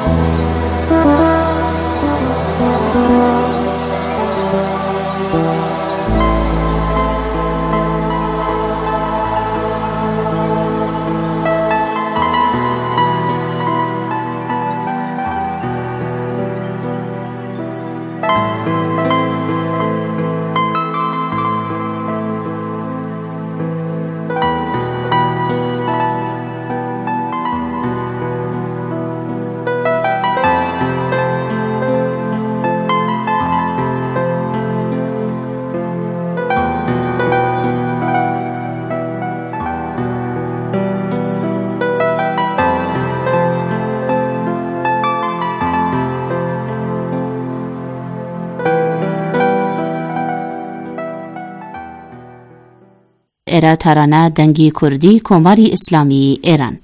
ئێرە تارانە دەنگی کوردی کۆماری ئیسلامی ئێران.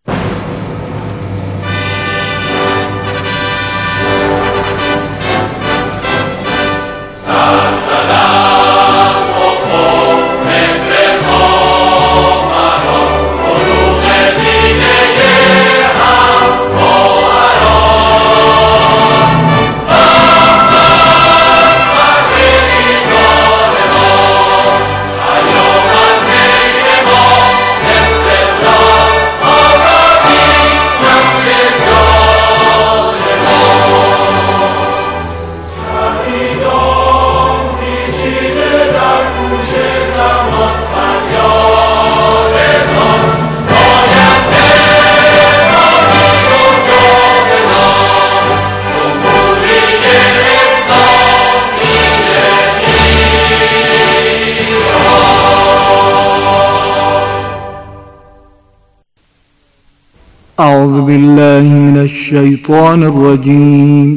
أعوذ بالله من الشيطان الرجيم.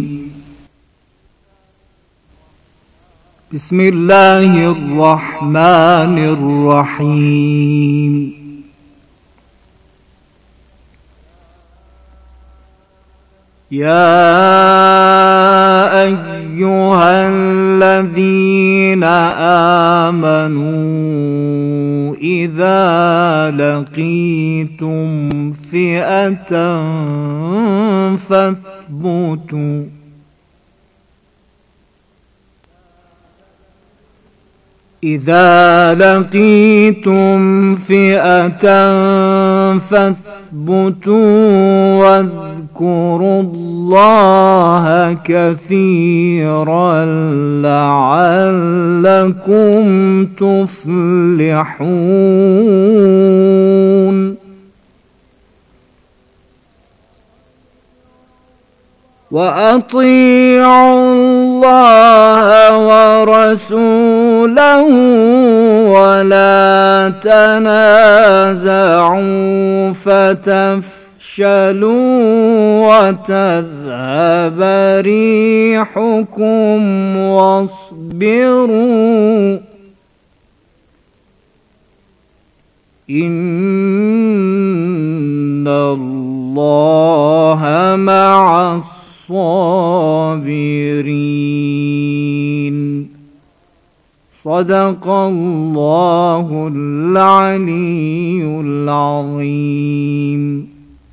بسم الله الرحمن الرحيم. يا أيها الذين آمنوا إذا لقيتم فئة فاثبتوا واذكروا الله كثيرا لعلكم تفلحون. وأطيعوا الله ورسوله ولا تنازعوا فتفشلوا وتذهب ريحكم واصبروا إن الله مع الصابرين. صدق الله العلي العظيم.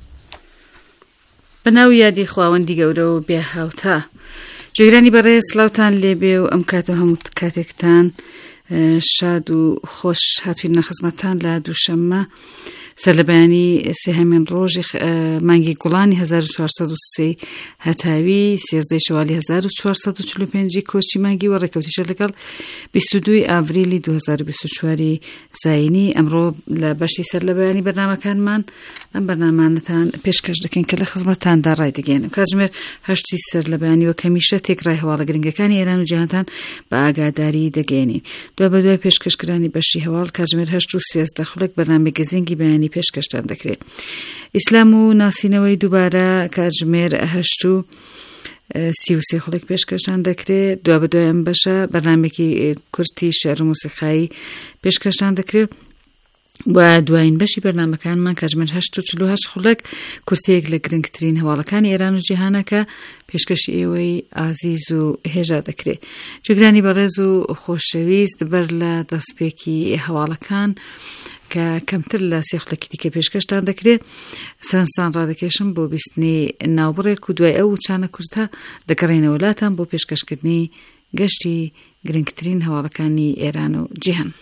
بناو یادی خواوەندی گەورە و بێ هاوتا جێگرانی بەڕێز سڵاوتان لێبێ و ئەم کاتە هەموو کاتێکتان شاد و خۆش هاتووینە خزمەتتان لە دووشەممە سەر لە بەیانی سێهەمین ڕۆژی مانگی گوڵانی 1403 هەتاوی 13 شەوالی 1445 کۆچی مانگی و ڕێکەوتیشە لەگەڵ 22 ئاڤریلی 2024 زاینی. ئەمڕۆ لە بەشی سەر لە بەیانی بەرنامەکانمان ئەم بەرنامانتان پێشکەش دەکەین کە لە خزمەتتاندا ڕای دەگەێنم. کاتژمێر هەشتی سەر لە بەیانیوە کەمیشە تێکڕای هەواڵە گرنگەکانی ئێران و جیهانتان بە ئاگاداری دەگەێنین. دوای بەدوای پێشکەشکرانی بەشی هەواڵ کاتژمێر 8 و 13 خولەک بەرنامە گەزینگی بەیانی پێشکەشتان دەکرێت. ئیسلام و ناسینەوەی دووبارە کاتژمێر 8 و 33 خولێک پێشکەشتان دەکرێت. دوا بەدوای ئەم بەشە بەرنامێکی کورتی شێعر و موسیقایی پێشکەشتان دەکرێت. بە دوایین بەشی بەرنامەکانمان کاتژمێر 8 و 48 خولەک کورتەیەک لە گرنگترین هەواڵەکانی ئێران و جیهانەکە پێشکەشی ئێوەی ئازیز و هێژا دەکرێت. جێگرانی بەڕێز و خۆشەویست بەر لە دەستپێکی هەواڵەکان کە کەمتر لە سێخلەکی دیکە پێشکەشتان دەکرێت سەرنجتان ڕادەکێشم بۆ بیستنی ناوبڕێک و دوای ئەو چانە کورتە دەگەڕێنەوە وڵاتان بۆ پێشکەشکردنی گەشتی گرنگترین هەواڵەکانی ئێران و جیهان.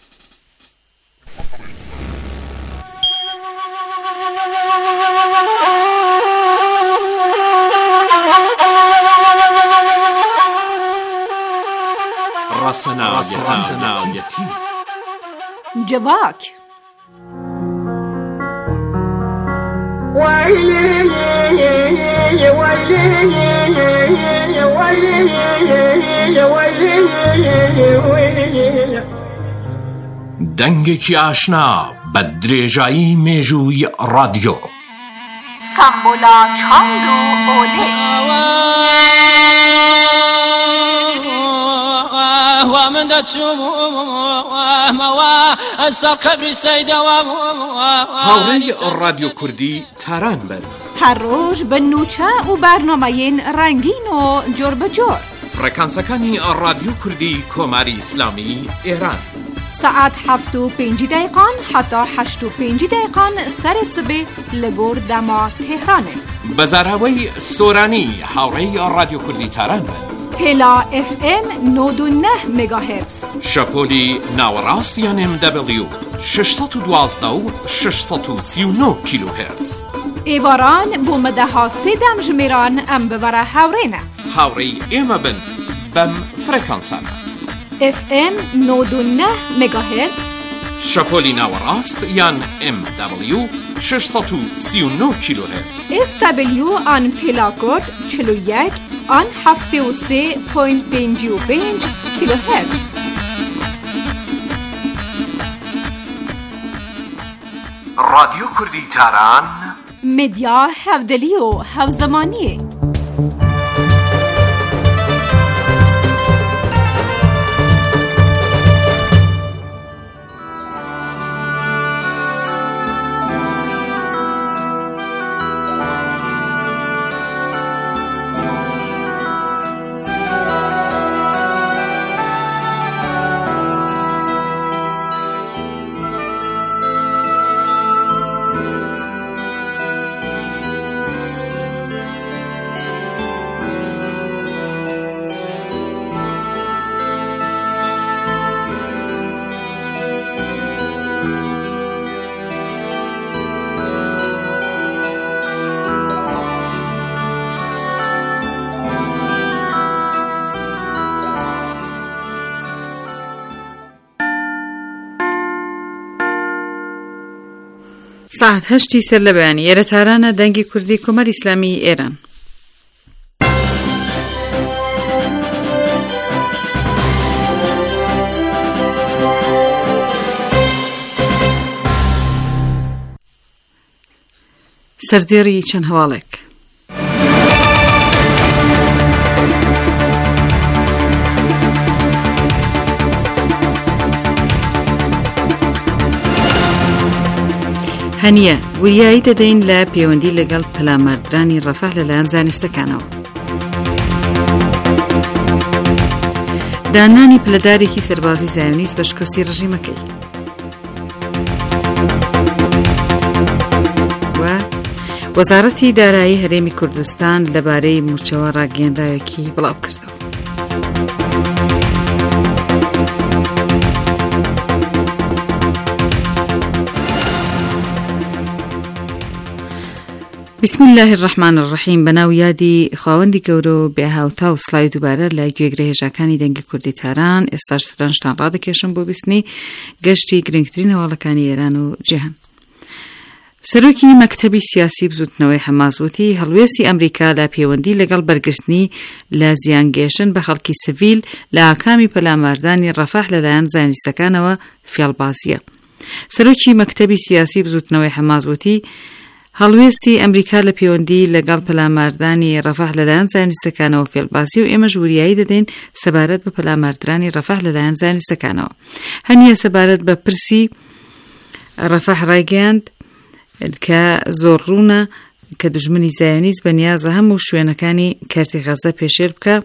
راسەناویەتی جواک دەنگێکی ئاشنا بە درێژایی مێژووی ڕادیۆ سامبۆلا چاند و ئۆلێ من دەچوومەوە ئەسەر قەبری سەیدەوە هاوڕێی ڕادیۆ کوردی تاران بن هەر ڕۆژ بە نوچە و بەرنامەیەن ڕەنگین و جۆر بەجۆر فڕێکانسەکانی ڕادیۆ کوردی کۆماری ئیسلامی ئێران سعات 7:05 حتا 8:05 سەر سبێ لە گۆر دەما تێهرانێ بەزاراوەی سۆرانی هاوڕێی ڕادیۆ کوردی تاران بن هێلا FM 99 مگاهرتز شەپۆلی ناوەڕاستیان MW 612 و 639 کیلوهرتز ئێواران بۆ مەدەها سێدەم ژمێران ئەم ببەرە هاوڕێنە هاوڕێی ئێمە بن بەم فرەکانسانە FM 99 مگاهرتز شەپۆلی ناوەڕاست یان MW 639 کیلوهرتز SW آن پێلاکۆد 41 آن 73.55 کیلوهرتز ڕادیۆ کوردی تاران مدیا هەودەلی و هەوزەمانیە ساعت 8 سەر لە بەیانی ئێرە تارانە دەنگی کوردی کۆمەری ئیسلامی ئێران. سەردێڕی چەند هەواڵێک. هەنیە وریایی دەدەین لە پەیوەندی لەگەڵ پەلاماردرانی ڕەفاه لەلایەن زانستەکانەوە. دانانی پلەدارێکی سەربازی زایۆنیست بە شکستی ڕژیمەکەی. و وەزارەتی دارایی هەرێمی کوردستان لەبارەی موچەوە ڕاگەیەنراوێکی بڵاو کردەوە. بسم الله الرحمن الرحیم. بەناو یادی خاوەندی گەورە و بێهاوتا و سڵاوی دووبارە لە گوێگرە هێژەکانی دەنگی کوردی تاران ئێستاش سرنجتان ڕادەکێشم بۆ بیستنی گەشتی گرنگترین هەواڵەکانی ئێران و جیهان. سەرۆکی مەکتەبی سیاسی بزوتنەوەی حەماس هەڵوێستی ئەمریکا لە پەیوەندی لەگەڵ بەرگرتنی لە زیانگەیشتن بە خەڵکی سڤیل لە ئاکامی پەلاماردانی ڕەفاه لەلایەن زانستەکانەوە فێڵبازیە. سەرۆکی مەکتەبی سیاسی بزوتنەوەی حەماس هەڵوێستی ئەمریکا لە پەیوەندی لەگەڵ پەلاماردانی ڕەفاه لەلایەن زانستەکانەوە فێڵبازی و ئێمە ژووریایی دەدەین سەبارەت بە پەلاماردرانی ڕەفاه لەلایەن زانستەکانەوە. هەنیە سەبارەت بە پرسی ڕەفاه ڕایگەیاند کە زۆر ڕوونە کە دژمنی زایۆنیست بەنیازە هەموو شوێنەکانی کارتی غەزە پێشێر بکە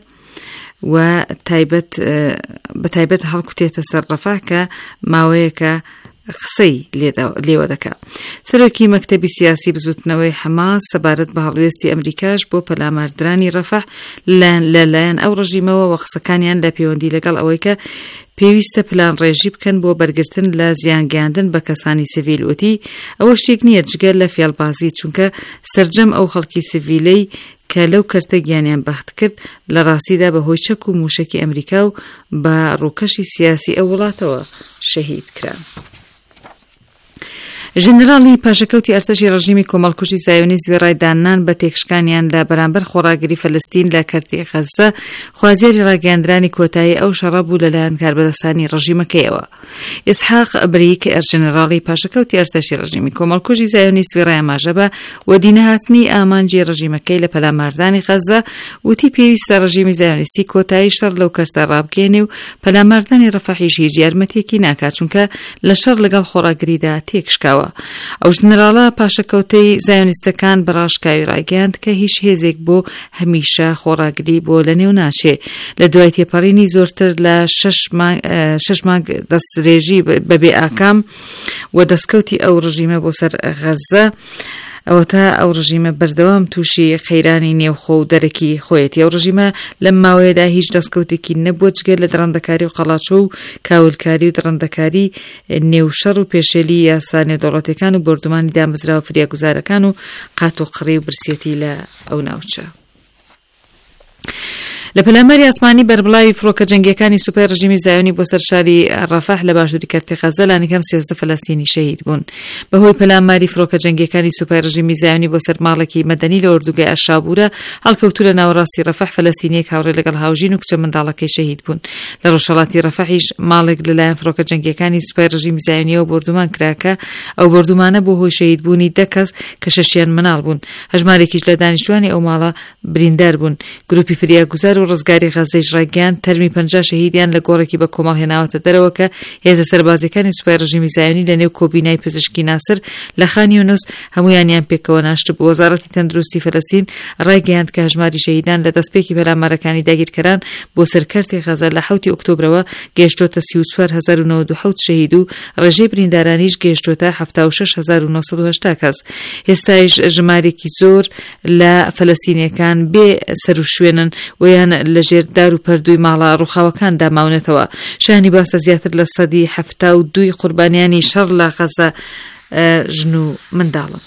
و بە تایبەت هەڵکوتێتە سەر ڕەفاه کە ماوەیەکە قسەی لێوە دەکات. سەرۆکی مەکتەبی سیاسی بزوتنەوەی حەماس سەبارەت بە هەڵوێستی ئەمریکاش بۆ پەلاماردرانی ڕەفح لەلایەن ئەو ڕژیمەوە و قسەکانیان لە پەیوەندی لەگەڵ ئەوەی کە پێویستە پلان ڕێژی بکەن بۆ بەرگرتن لە زیانگەیاندن بە کەسانی سڤیل وتی ئەوە شتێک نییە جگەر لە فێڵبازی چونکە سەرجەم ئەو خەڵکی سڤیلەی کە لەو کەرتە گیانیان بەخت کرد لە ڕاستیدا بەهۆی چەک و موشەکی ئەمریکا و بە ڕووکەشی سیاسی ئەو وڵاتەوە شەهید کران. ژنراڵی پاشەکەوتی ئەرتەشی ڕژیمی کۆمەڵکوژی زایۆنیست وێڕایدانان بە تێکشکانیان لە بەرامبەر خۆڕاگری فەلەستین لە کەرتی غەزە خوازیاری ڕاگەاندرانی کۆتایی ئەو شەڕە بوو لەلایەن کاربەدەستانی ڕژیمەکەیەوە. ئیسحاق بریک ژنراڵی پاشەکەوتی ئەرتەشی ڕژیمی کۆمەڵکوژی زایۆنیست وێڕای ئاماژە بە وەدینەهاتنی ئامانجی ڕژیمەکەی لە پەلاماردانی غەزە وتی پێویستە ڕژیمی زایۆنیستی کۆتایی شەڕ لەو کەرتە ڕابگەێنێ و پەلاماردانی ڕەفەحیش هیچ یارمەتێکی ناکات چونکە لە شەڕ لەگەڵ خۆڕاگریدا تێکشکاوە. ئەو ژنراڵە پاشەکەوتەی زایۆنیستەکان بەڕاشکاوی ڕاگەیاند کە هیچ هێزێک بۆ هەمیشە خۆڕاگری بۆ لە نێو ناچێ. لە دوای تێپەڕینی زۆرتر لە 6 مانگ دەستدرێژی بەبێ ئاکام و دەستکەوتی ئەو ڕژیمە بۆ سەر غەزە ئەوە تا ئەو ڕژیمە بەردەوام تووشی خەیرانی نێوخۆ و دەرەکی خۆیەتی. ئەو ڕژیمە لەم ماوەیەدا هیچ دەستکەوتێکی نەبووە جگەر لە دڕندەکاری و قەڵاچۆ و کاولکاری و دڕندەکاری نێوشەڕ و پێشێلی یاسا نێودەوڵەتیەکان و بردومانی دامەزراوە فریاگوزارەکان و قات و قڕی و برسێتی لە ئەو ناوچە. لە پەلاماری ئاسمانی بەربڵاوی فڕۆکە جەنگیەکانی سوپای ڕژیمی زایۆنی بۆ سەر شاری ڕەفەح لە باشووری کەرتی غەزە لانیکەم 13 فەلەستینی شەهید بوون. بەهۆی پەلاماری فڕۆکە جەنگیەکانی سوپای ڕژیمی زایۆنی بۆ سەر ماڵێکی مەدەنی لە ئۆردوگای ئەشابورە هەڵکەوتوو لە ناوەڕاستی ڕەفەح فەلەستینیەک هاوڕێ لەگەڵ هاوژین و کچە منداڵەکەی شەهید بوون. لە ڕۆژهەڵاتی ڕەفەحیش ماڵێک لەلایەن فڕۆکە جەنگیەکانی سوپای ڕژیمی زایۆنیەوە بردومان کراکە. ئەو بردومانە بۆ هۆی شەهیدبوونی 10 کەس کە 6یان منداڵ بوون. هەژمارێکیش لە دانیشتوانی ئەو ماڵە بریندار بوون. گروپی فریاگوزار و ڕزگاری غەزەی ژڕاگەیان تەرمی 50 شەهیدیان لە گۆڕێکی بە کۆمەڵ هێناوەتە دەرەوە کە هێزە سەربازەکانی سوپای ڕژیمی زایۆنی لە نێو کۆبینای پزیشکی ناسر لە خان یونس هەمویانیان پێکەوە ناشت بوو. وەزارەتی تەندروستی فەلەستین ڕایگەیاند کە هەژماری شەهیدان لە دەستپێکی پەلامارەکانی داگیرکەران بۆ سەرکەرتی غەزە لە 7 ئۆکتۆبرەوە گەیشتۆتە 34097 شەهید و ڕێژەی بریندارانیش گەیشتۆتە 76980 کەس. هێستایش ژمارێکی زۆر لە فەلەستینیەکان بێ سەر و شوێنن و یان لە ژێر دار و پەردووی ماڵە ڕووخاوەکاندا ماونێتەوە. شانی باسە زیاتر لە 172 قوربانیانی شەڕ لە غەزە ژن و منداڵن.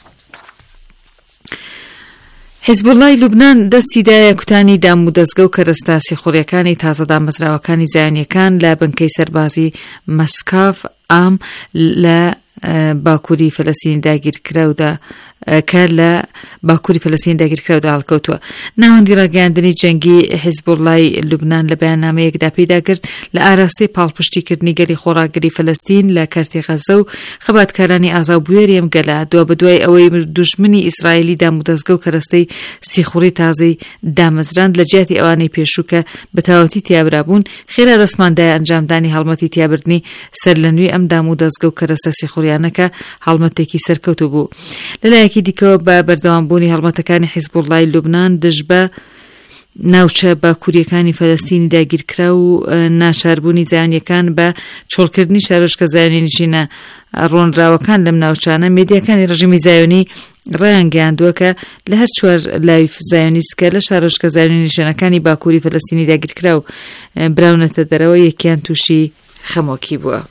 حیزبوڵای لوبنان دەستی دایە کوتانی دام و دەستگە و کەرەستاسی خوڕیەکانی تازە دامەزراوەکانی زایۆنیەکان لە بنکەی سەربازی مەسکاف ئام لە باکووری فەلەستین داگیرکراودا کە لە باکووری فەلەستین داگیرکراودا هەڵکەوتووە. ناوەندی ڕاگەیاندنی جەنگی حیزبوڵای لوبنان لە بەیاننامەیەکدا پێدا کرد لە ئاراستەی پاڵپشتیکردنی گەلی خۆڕاگری فەلەستین لە کەرتی غەزە و خەباتکارانی ئازاوبوێری ئەم گەلە دووە بەدوای ئەوەی دوژمنی ئیسرائیلی دام و دەستگە و کەرەستەی سیخوڕی تازەی دامەزراند لە جیاتی ئەوانەی پێشوو کە بەتاوەتی تیابرابوون خێرا دەستماندایە ئەنجامدانی هەڵمەتی تیابردنی سەر لە نوێی ئەم دام و دەستگە و کەرەستە سیخوڕیانەکە هەڵمەتێکی سەرکەوتوو بوو. لەلایەکی دیکەوە بە بەردەوامبوونی هەڵمەتەکانی حیزبوڵای لوبنان دژ بە ناوچە باکووریەکانی فەلەستینی داگیرکرا و ناچاربوونی زایۆنیەکان بە چۆڵکردنی شارۆچکە زایۆنیشینە ڕۆنراوەکان لەم ناوچانە مێدیاکانی ڕژیمی زایۆنی ڕایانگەیاندووە کە لە هەر چوار لایف زایۆنیست کە لە شارۆچکە زایۆنیشینەکانی باکووری فەلەستینی داگیرکرا و براونەتە دەرەوە یەکیان تووشی خەمۆکی بووە.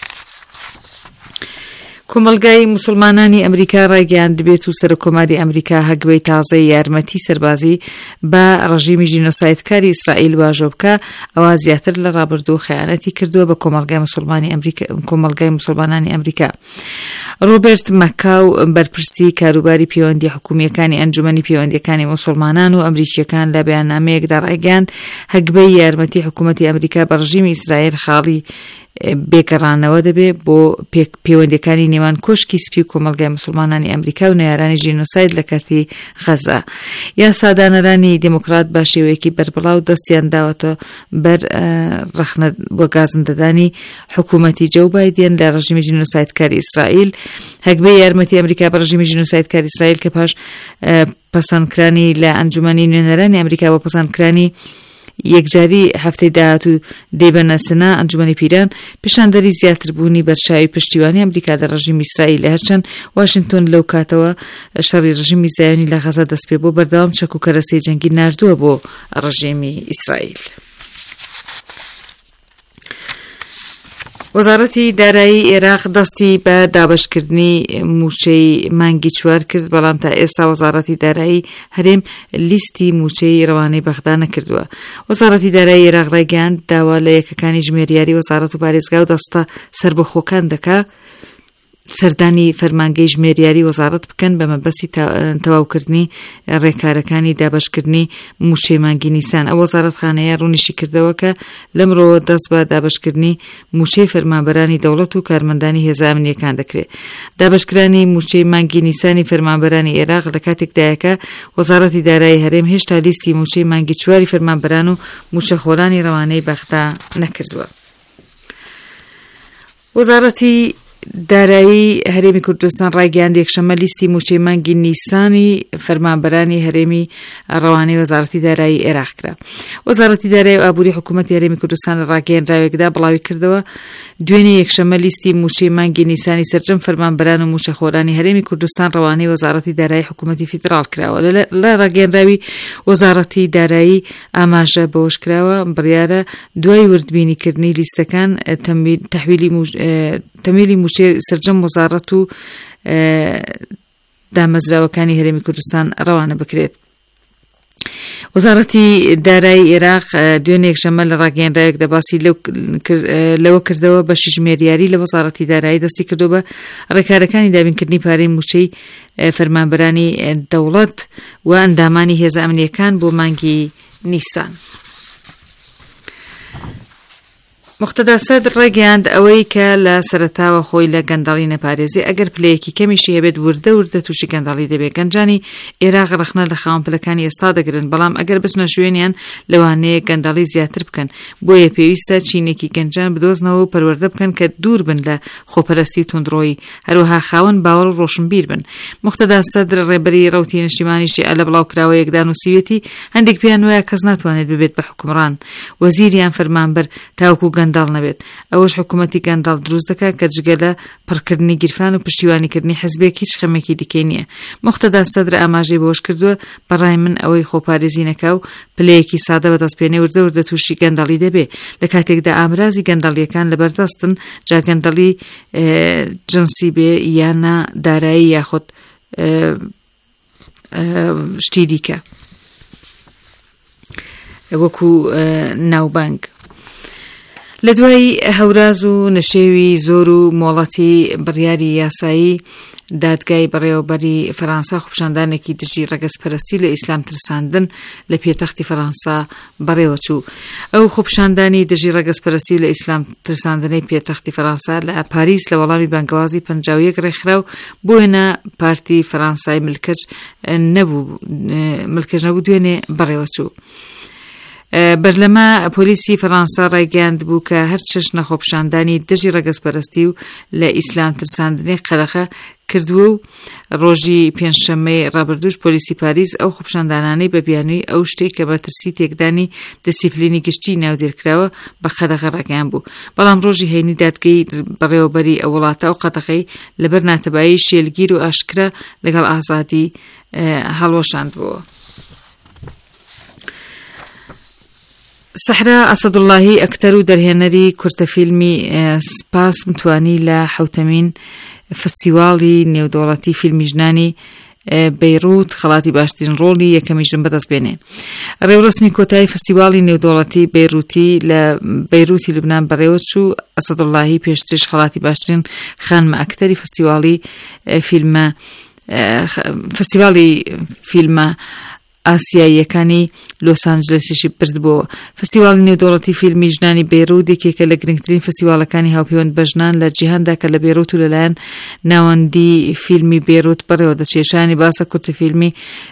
کۆمەلگای موسڵمانانی ئەمریکا ڕایگەیاند دەبێت و سەرۆکۆماری ئەمریکا هەگوێی تازەی یارمەتی سەربازی بە ڕژیمی ژینۆسایدکاری ئیسرائیل واژۆ بکە ئەوە زیاتر لە ڕابردوو خەیانەتی کردووە بە کۆمەلگای موسڵمانانی ئەمریکا. ڕۆبێرت مەکاو بەرپرسی کاروباری پەیوەندی حکوومیەکانی ئەنجومەنی پەیوەندیەکانی موسڵمانان و ئەمریکیەکان لە بەیاننامەیەکدا ڕایگەیاند هەگوێی یارمەتی حکوومەتی ئەمریکا بە ڕژیمی ئیسرائیل خاڵی بێگەڕانەوە دەبێت بۆ پەیوەندیەکانی نێوان کۆشکی سپی و کۆمەلگای موسڵمانانی ئەمریکا و نەیارانی ژینۆساید لە کەرتی غەزە. یاسادانەرانی دموکرات بە شێوەیەکی بەربڵاو دەستیان داوەتە بەر ڕەخنە بۆ گازندەدانی حکوومەتی جۆ بایدن لە ڕژیمی ژینۆسایدکاری ئیسرائیل. هەگوێی یارمەتی ئەمریکا بە ڕژیمی ژینۆسایدکاری ئیسرائیل کە پاش پەسەندکرانی لە ئەنجومەنی نوێنەرانی ئەمریکا بۆ پەسەندکرانی یەکجاری هەفتەی داهات و دێبەنە سنا ئەنجومەنی پیران پیشاندەری زیاتربوونی بەرچاوی پشتیوانی ئەمریکا لە ڕژیمی ئیسرائیل هەرچەند واشنگتۆن لەو کاتەوە شەڕی ڕژیمی زایۆنی لە غەزە دەست پێ بۆ بەردەوام چەک و کەرەسەی جەنگی ناردووە بۆ ڕژیمی ئیسرائیل. وەزارەتی دارایی عێراق دەستی بە دابەشکردنی موچەی مانگی چوار کرد، بەڵام تا ئێستا وەزارەتی دارایی هەرێم لیستی موچەی ڕەوانەی بەغدا نەکردووە. وەزارەتی دارایی عێراق ڕایگەیاند داوا لە یەکەکانی ژمێریاری وەزارەت و پارێزگا و دەستە سربەخۆکان دەکا سەردانی فەرمانگەی ژمێریاری وەزارەت بکەن بە مەبەستی تەواوکردنی ڕێکارەکانی دابەشکردنی موچەی مانگی نیسان. ئەو وەزارەتخانەیە ڕوونیشی کردەوە کە لەمڕۆوە دەست بە دابەشکردنی موچەی فەرمانبەرانی دەوڵەت و کارمەندانی هێزە ئەمنیەکان دەکرێت. دابەشکرانی موچەی مانگی نیسانی فەرمانبەرانی عێراق لە کاتێکدایە وەزارەتی دارایی هەرێم هێشتا لیستی موچەی مانگی چواری فەرمانبەران و موچەخۆرانی ڕەوانەی بەغدا نەکردووە. وەزارەتی دارایی هەرێمی کوردستان ڕایگەیاند یەکشەمە لیستی موچەی مانگی نیسانی فەرمانبەرانی هەرێمی ڕەوانەی وەزارەتی دارایی عێراق کرا. وەزارەتی دارایی و ئابووری حکوومەتی هەرێمی کوردستان لە ڕاگەیەنراوێکدا بڵاوی کردەوە دوێنێ یەکشەمە لیستی موچەی مانگی نیسانی سەرجەم فەرمانبەران و موچەخۆرانی هەرێمی کوردستان ڕەوانەی وەزارەتی دارایی حکوومەتی فیدراڵ کراوە. لە ڕاگەیەنراوی وەزارەتی دارایی ئاماژە بەوەش کراوە بڕیارە دوای وردبینیکردنی لیستەکان تەمیلی موچەی سەرجەم وەزارەت و دامەزراوەکانی هەرێمی کوردستان ڕەوانە بکرێت. وەزارەتی دارایی عێراق دوێنێ یەکشەمە لە ڕاگەیەنراوێکدا باسی لەوە کردەوە بەشی ژمێریاری لە وەزارەتی دارایی دەستی کردو بە ڕێکارەکانی دابینکردنی پارەی موچەی فەرمانبەرانی دەوڵەت و ئەندامانی هێزە ئەمنیەکان بۆ مانگی نیسان. مختەدا سەدر ڕێگەیاند ئەوەی کە لە سەرەتاوە خۆی لە گەندەڵی نەپارێزی ئەگەر پلەیەکی کەمیشی هەبێت وردە تووشی گەندەڵی دەبێت. گەنجانی عێراق ڕخنە لە خاوەن پلەکانی ئێستا دەگرن، بەڵام ئەگەر بچنە شوێنیان لەوانەیە گەندەڵی زیاتر بکەن. بۆیە پێویستە چینێکی گەنجان بدۆزنەوە و پەروەردە بکەن کە دوور بن لە خۆپەرستی توندڕۆیی، هەروەها خاوەن باوەڕ و ڕۆشنبیر بن. مختەدا سەدر ڕێبەری ڕەوتی نیشتیمانی شیعە لە بڵاوکراوەیەکدا نووسیوێتی هەندێک پیان وایە کەس ناتوانێت ببێت بە حکومڕان، وەزیریان فەرمانبەر تاوەکو گەندەڵ نەبێت. ئەوەش حکوومەتی گەندەڵ دروست دەکات کە جگە لە پڕکردنی گیرفان و پشتیوانیکردنی حزبێک هیچ خەمێکی دیکەی نییە. مختەدا سەدر ئاماژەی بۆش کردووە بەڕای من ئەوەی خۆپارێزی نەکا و پلەیەکی سادە بەدەستپێنێ وردە تووشی گەندەڵی دەبێ. لە کاتێکدا ئامرازی گەندەڵیەکان لەبەردەستن، جا گەندەڵی جنسی بێ یانە دارایی یاخود شتی دیکە وەکو ناوبانگ. لە دوای هەوراز و نەشێوی زۆر و مۆڵەتی بڕیاری یاسایی دادگای بەڕێوەبەری فەرەنسا خوپشاندانێکی دژی ڕەگەزپەرستی لە ئیسلام ترساندن لە پێتەختی فەرەنسا بەڕێوە چوو. ئەو خوپشاندانی دژی ڕەگەزپەرستی لە ئیسلام ترساندنەی پێتەختی فەرەنسا لە پاریس لە وەڵامی بانگەوازی 51 ڕێکخرا و بۆیە پارتی فەرەنسای ملکەج نەبوو دوێنێ بەڕێوە چوو. بەرلەمە پۆلیسی فەرەنسا ڕایگەیاند بوو کە هەر چەشنە خۆپشاندانی دژی ڕەگەزپەرستی و لە ئیسلام ترساندنی قەرەخە کردووە و ڕۆژی پێنجشەممەی ڕابردووش پۆلیسی پاریس ئەو خوپشاندانانەی بە بیانووی ئەو شتێک کە بە ترسی تێکدانی دەسیپلینی گشتی ناودێرکراوە بە قەدەغە ڕاگەیان بوو. بەڵام ڕۆژی هەینی دادگەی بەڕێوەبەری ئەو وڵاتە ئەو قەدەغەی لەبەر ناتەبایی شێلگیر و ئاشکرا لەگەڵ ئازادی هەڵوەشاندبووە. سەحرا ئەسەدوڵڵاهی ئەکتەر و دەرهێنەری کورتەفیلمی سپاس متوانی لە حوتەمین فستیواڵی نێودەوڵەتی فیلمی ژنانی بەیروت خەڵاتی باشترین ڕۆڵی یەکەمیشم بەدەست بێنێ. ڕێوڕسمی کۆتایی فستیواڵی نێودەوڵەتی بەیروتی لە بەیروتی لوبنان بەڕێوە چوو. ئەسەدوڵڵاهی پێشترش خەڵاتی باشترین خانمە ئەکتەری فستیواڵی فیلمە ئاسیاییەکانی لۆس ئانجلسیشی بردبووە. فستیواڵی نێودەوڵەتی فیلمی ژنانی بەیروت یەکێکە لە گرنگترین فستیواڵەکانی هاوپەیوەند بە ژنان لە جیهاندا کە لە بەیروت و لەلایەن ناوەندی فیلمی بەیروت بەڕێوە دەچێشانی باسە کورتفیلمی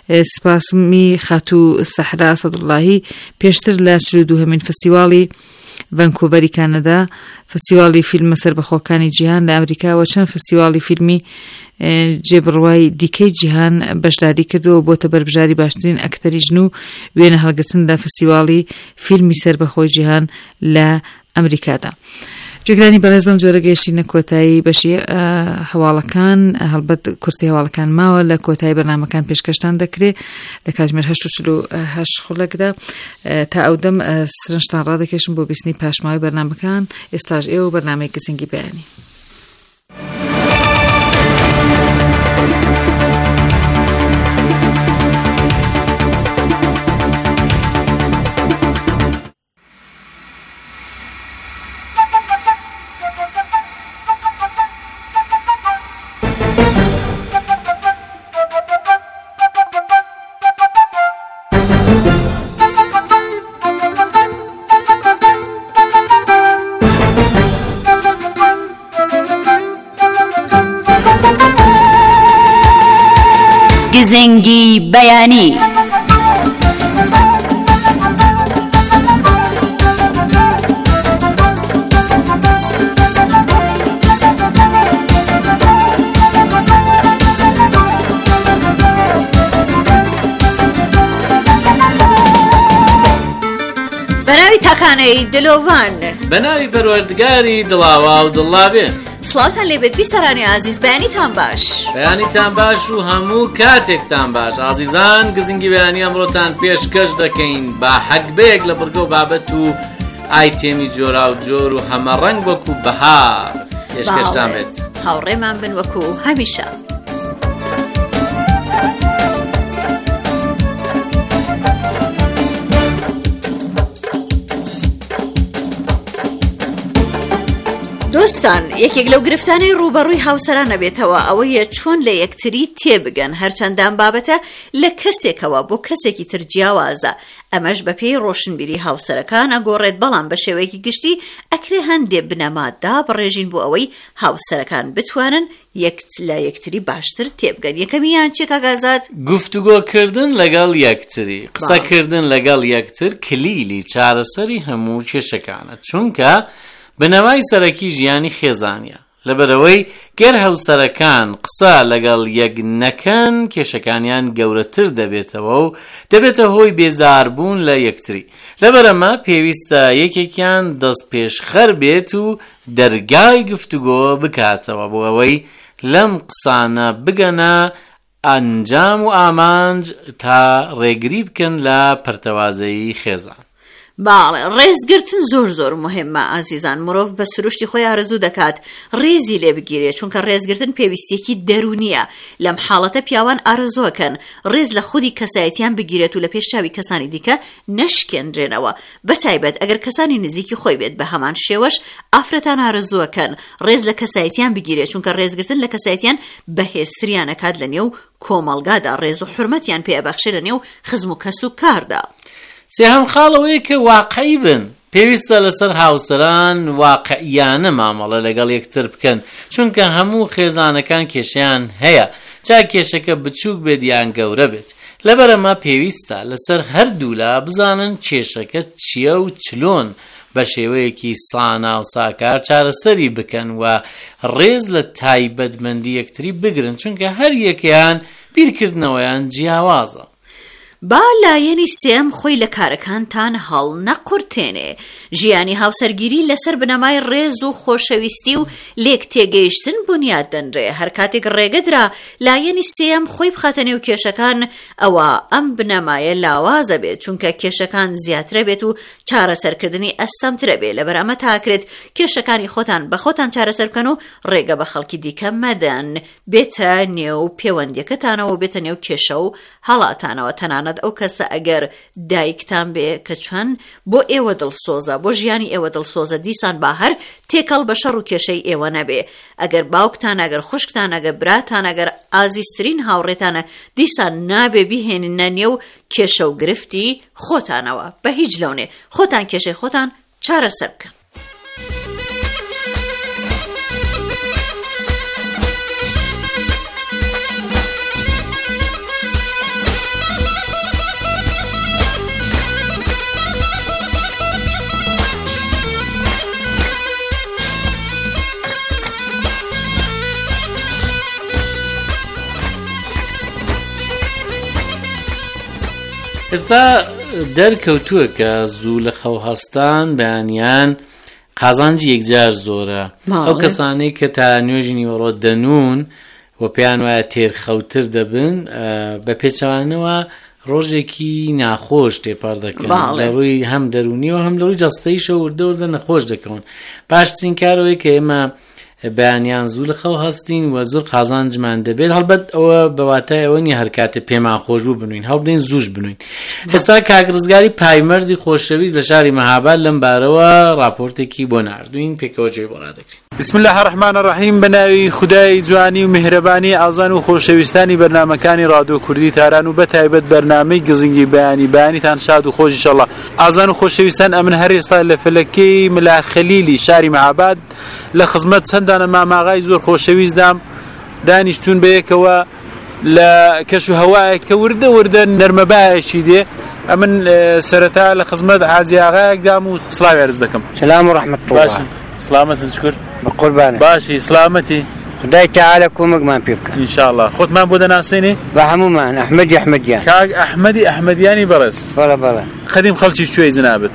سپاسمی خاتوو سەحرا ئەسەدوڵڵاهی پێشتر لە 42هەمین فستیواڵی ڤانکوڤەری کانەدا، فستیواڵی فیلمە سەربەخۆکانی جیهان لە ئەمریکاوە چەند فستیواڵی فیلمی جێبڕوای دیکەی جیهان بەشداری کردووە بۆتە بەربژاری باشترین ئەکتەری ژن و وێنە هەڵگرتن لە فستیواڵی فیلمی سەربەخۆی جیهان لە ئەمریکادا. جێگرانی بەڕێز بەم جۆرە گەیشتینە کۆتایی بەشی هەواڵەکان، هەڵبەت کورتی هەواڵەکان ماوە لە کۆتایی بەرنامەکان پێشکەشتان دەکرێت لە کاتژمێر 8:48 خولەکدا. تا ئەو دەم سرنجتان ڕادەکێشم بۆ بیستنی پاشماوی بەرنامەکان. ئێستاش ئێوە بەرنامەی گزنگی بەیانی. گزنگی بەیانی. بەناوی تاکانەی دلۆڤان، بەناوی پەروەردگاری دڵاوا و دڵڵابێ. سڵاوتان لێبێت بیسەرانی عزیز، بەیانیتان باش. بەیانیتان باش و هەموو کاتێکتان باش. عزیزان، گزنگی بەیانی ئەمڕۆتان پێشکەش دەکەین با حەکبەیەک لە بڕگە و بابەت و ئایتێمی جۆرا و جۆر و هەمە ڕەنگ وەکو بەهار پێشکەشتان بێت. هاوڕێمان بن وەکو هەمیشە. دۆستان، یەکێک لەو گرفتانەی ڕوبەڕووی هاوسەرانە بێتەوە ئەوەیە چۆن لە یەکتری تێبگەن، هەرچەندان بابەتە لە کەسێکەوە بۆ کەسێکی تر جیاوازە. ئەمەش بە پێی ڕۆشنبیری هاوسەرەکان ئەگۆڕێت، بەڵام بە شێوەیەکی گشتی ئەکرێ هەندێک بنەمادا بڕێژین بۆ ئەوەی هاوسەرەکان بتوانن لە یەکتری باشتر تێبگەن. یەکەمیان چێ کاگازات؟ گفتوگۆکردن لەگەڵ یەکتری، قسەکردن لەگەڵ یەکتر کلیلی چارەسەری هەموو کێشەکانە، چونکە بنەمای سەرەکی ژیانی خێزانیە. لەبەرەوەی گەر هاوسەرەکان قسە لەگەڵ یەک نەکەن، کێشەکانیان گەورەتر دەبێتەوە و دەبێتە هۆی بێزاربوون لە یەکتری. لەبەرەمە پێویستە یەکێکیان دەست پێشخەر بێت و دەرگای گفتوگۆ بکاتەوە بۆ ئەوەی لەم قسانە بگەنە ئەنجام و ئامانج تا ڕێگری بکەن لە پەرتەوازەی خێزان. باڵێ، ڕێزگرتن زۆر مهمە ئازیزان. مرۆڤ بە سروشتی خۆی ئارەزوو دەکات ڕێزی لێ بگیرێت، چونکە ڕێزگرتن پێویستیەکی دەرونیە. لەم حاڵەتە پیاوان ئارەزوەکەن ڕێز لە خودی کەسایەتیان بگیرێت و لە پێشچاوی کەسانی دیکە نەشکێنرێنەوە. بەتایبەت ئەگەر کەسانی نزیکی خۆی بێت، بە هەمان شێوەش ئافرەتان ئارەزوەکەن ڕێز لە کەسایەتیان بگیرێت، چونکە ڕێزگرتن لە کەسایەتیان بەهێزتریان ئەکات لە نێو کۆمەڵگادا، ڕێز و حورمەتیان پێبەخشێت لە نێو خزم و کەس و کاردا. سێهەم خاڵەوەیە کە واقعی بن. پێویستە لەسەر هاوسەران واقعیانە مامەڵە لەگەڵ یەکتر بکەن، چونکە هەموو خێزانەکان کێشیان هەیە، چا کێشەکە بچووک بێت یان گەورە بێت. لەبەرەمە پێویستە لەسەر هەردوولا بزانن کێشەکە چییە و چلۆن بە شێوەیەکی سانا و ساکار چارەسەری بکەن و ڕێز لە تایبەتمەندی یەکتری بگرن، چونکە هەر یەکیان بیرکردنەوەیان جیاوازە. با لایەنی سێم خۆی لە کارەکانتان هەڵ نەقورتێنێ. ژیانی هاوسەرگیری لەسەر بنەمای ڕێز و خۆشەویستی و لێک تێگەیشتن بنیاد دەنرێ. هەر کاتێک ڕێگەدرا لایەنی سێم خۆی بخاتە نێو کێشەکان، ئەوە ئەم بنەمایە لاوازە بێت، چونکە کێشەکان زیاترە بێت و چارەسەرکردنی ئەستەمترە بێت. لەبەرامە تاکرێت کێشەکانی خۆتان بە خۆتان چارەسەر بکەن و ڕێگە بە خەڵکی دیکە مەدەن، بێتە نێو پەیوەندیەکەتانەوە، بێتە نێو کێشە و هەڵاتانەوە. تەنانەت ئەو کەسە ئەگەر دایکتان بێ کە چۆن بۆ ئێوە دڵسۆزە، بۆ ژیانی ئێوە دڵسۆزە، دیسان با هەر تێکەڵ بە شەڕ و کێشەی ئێوە نەبێ. ئەگەر باوکتان، ئەگەر خوشکتان، ئەگەر براتان، ئەگەر ئازیزترین هاوڕێتانە، دیسان نابێ بیهێننە نێو کێشە و گرفتی خۆتانەوە. بە هیچ لەونێ خۆتان کێشەی خۆتان چارەسەر بکەن. ئێستا دەرکەوتووە کە زوو لە خەو هەستان بەیانیان قازانجی یەکجار زۆرە ئەو کەسانەی کە تا نوێژی نیوەڕۆ دەنون و پێیان وایە تێرخەوتر دەبن بە پێچەوانەوە ڕۆژێکی ناخۆش تێپەڕ دەکەن لە ڕووی هەم دەرونیەوە هەم لە ڕووی جەستەیشە وردە نەخۆش دەکەون. باشترین کارەوەی کە ئێمە بەیانیان زوو لە خەو هەستین و زۆر قازانجمان دەبێت هەڵبەت ئەوە بەواتای ئەوە نیە هەر کاتێ پێمان خۆش بوو بنوین هەڵ بدەین زووش بنوین. ئێستا کاکرزگاری پایمەردی خۆشەویست لە شاری مەهاباد لەم بارەوە راپۆرتێکی بۆ ناردوین پێکەوە جێی بۆ ڕادەگرین. بسم الله الرحمن الرحیم بەناوی خودای جوانی و میهرەبانی ئازان و خۆشەویستانی بەرنامەکانی ڕادیۆ کوردی تاران و بەتایبەت بەرنامەی گزنگی بەیانیتان شاد و خۆش ئینشەڵڵا. ئازان و خۆشەویستان ئەمن هەر ئێستا لە فەلەکەی ملا خەلیلی شاری مەهاباد لە خزمەت چەندانە ماماغای زۆر خۆشەویستدام دانیشتون بەیەکەوە لە کەش و هەوایەک کە وردە نەرمەبایەکی دێ ئەمن سەرەتا لە خزمەت حاجی ئاغایەکدام و سڵاوی عەرز دەکەم. سلام و ڕەحمەت الله. باش سلامەتن شکر بقربانە. باشی سلامەتی خدای تعالە کۆمەکمان پێ بکە ئینشاءڵڵا. خۆتمان بۆ دەناسێنی بە هەمومان ئەحمەدی ئەحمەدیان کاک ئەحمەدی ئەحمەدیانی بەڕێز. بەڵێ خەدیم خەڵکی کوێی جنابەت؟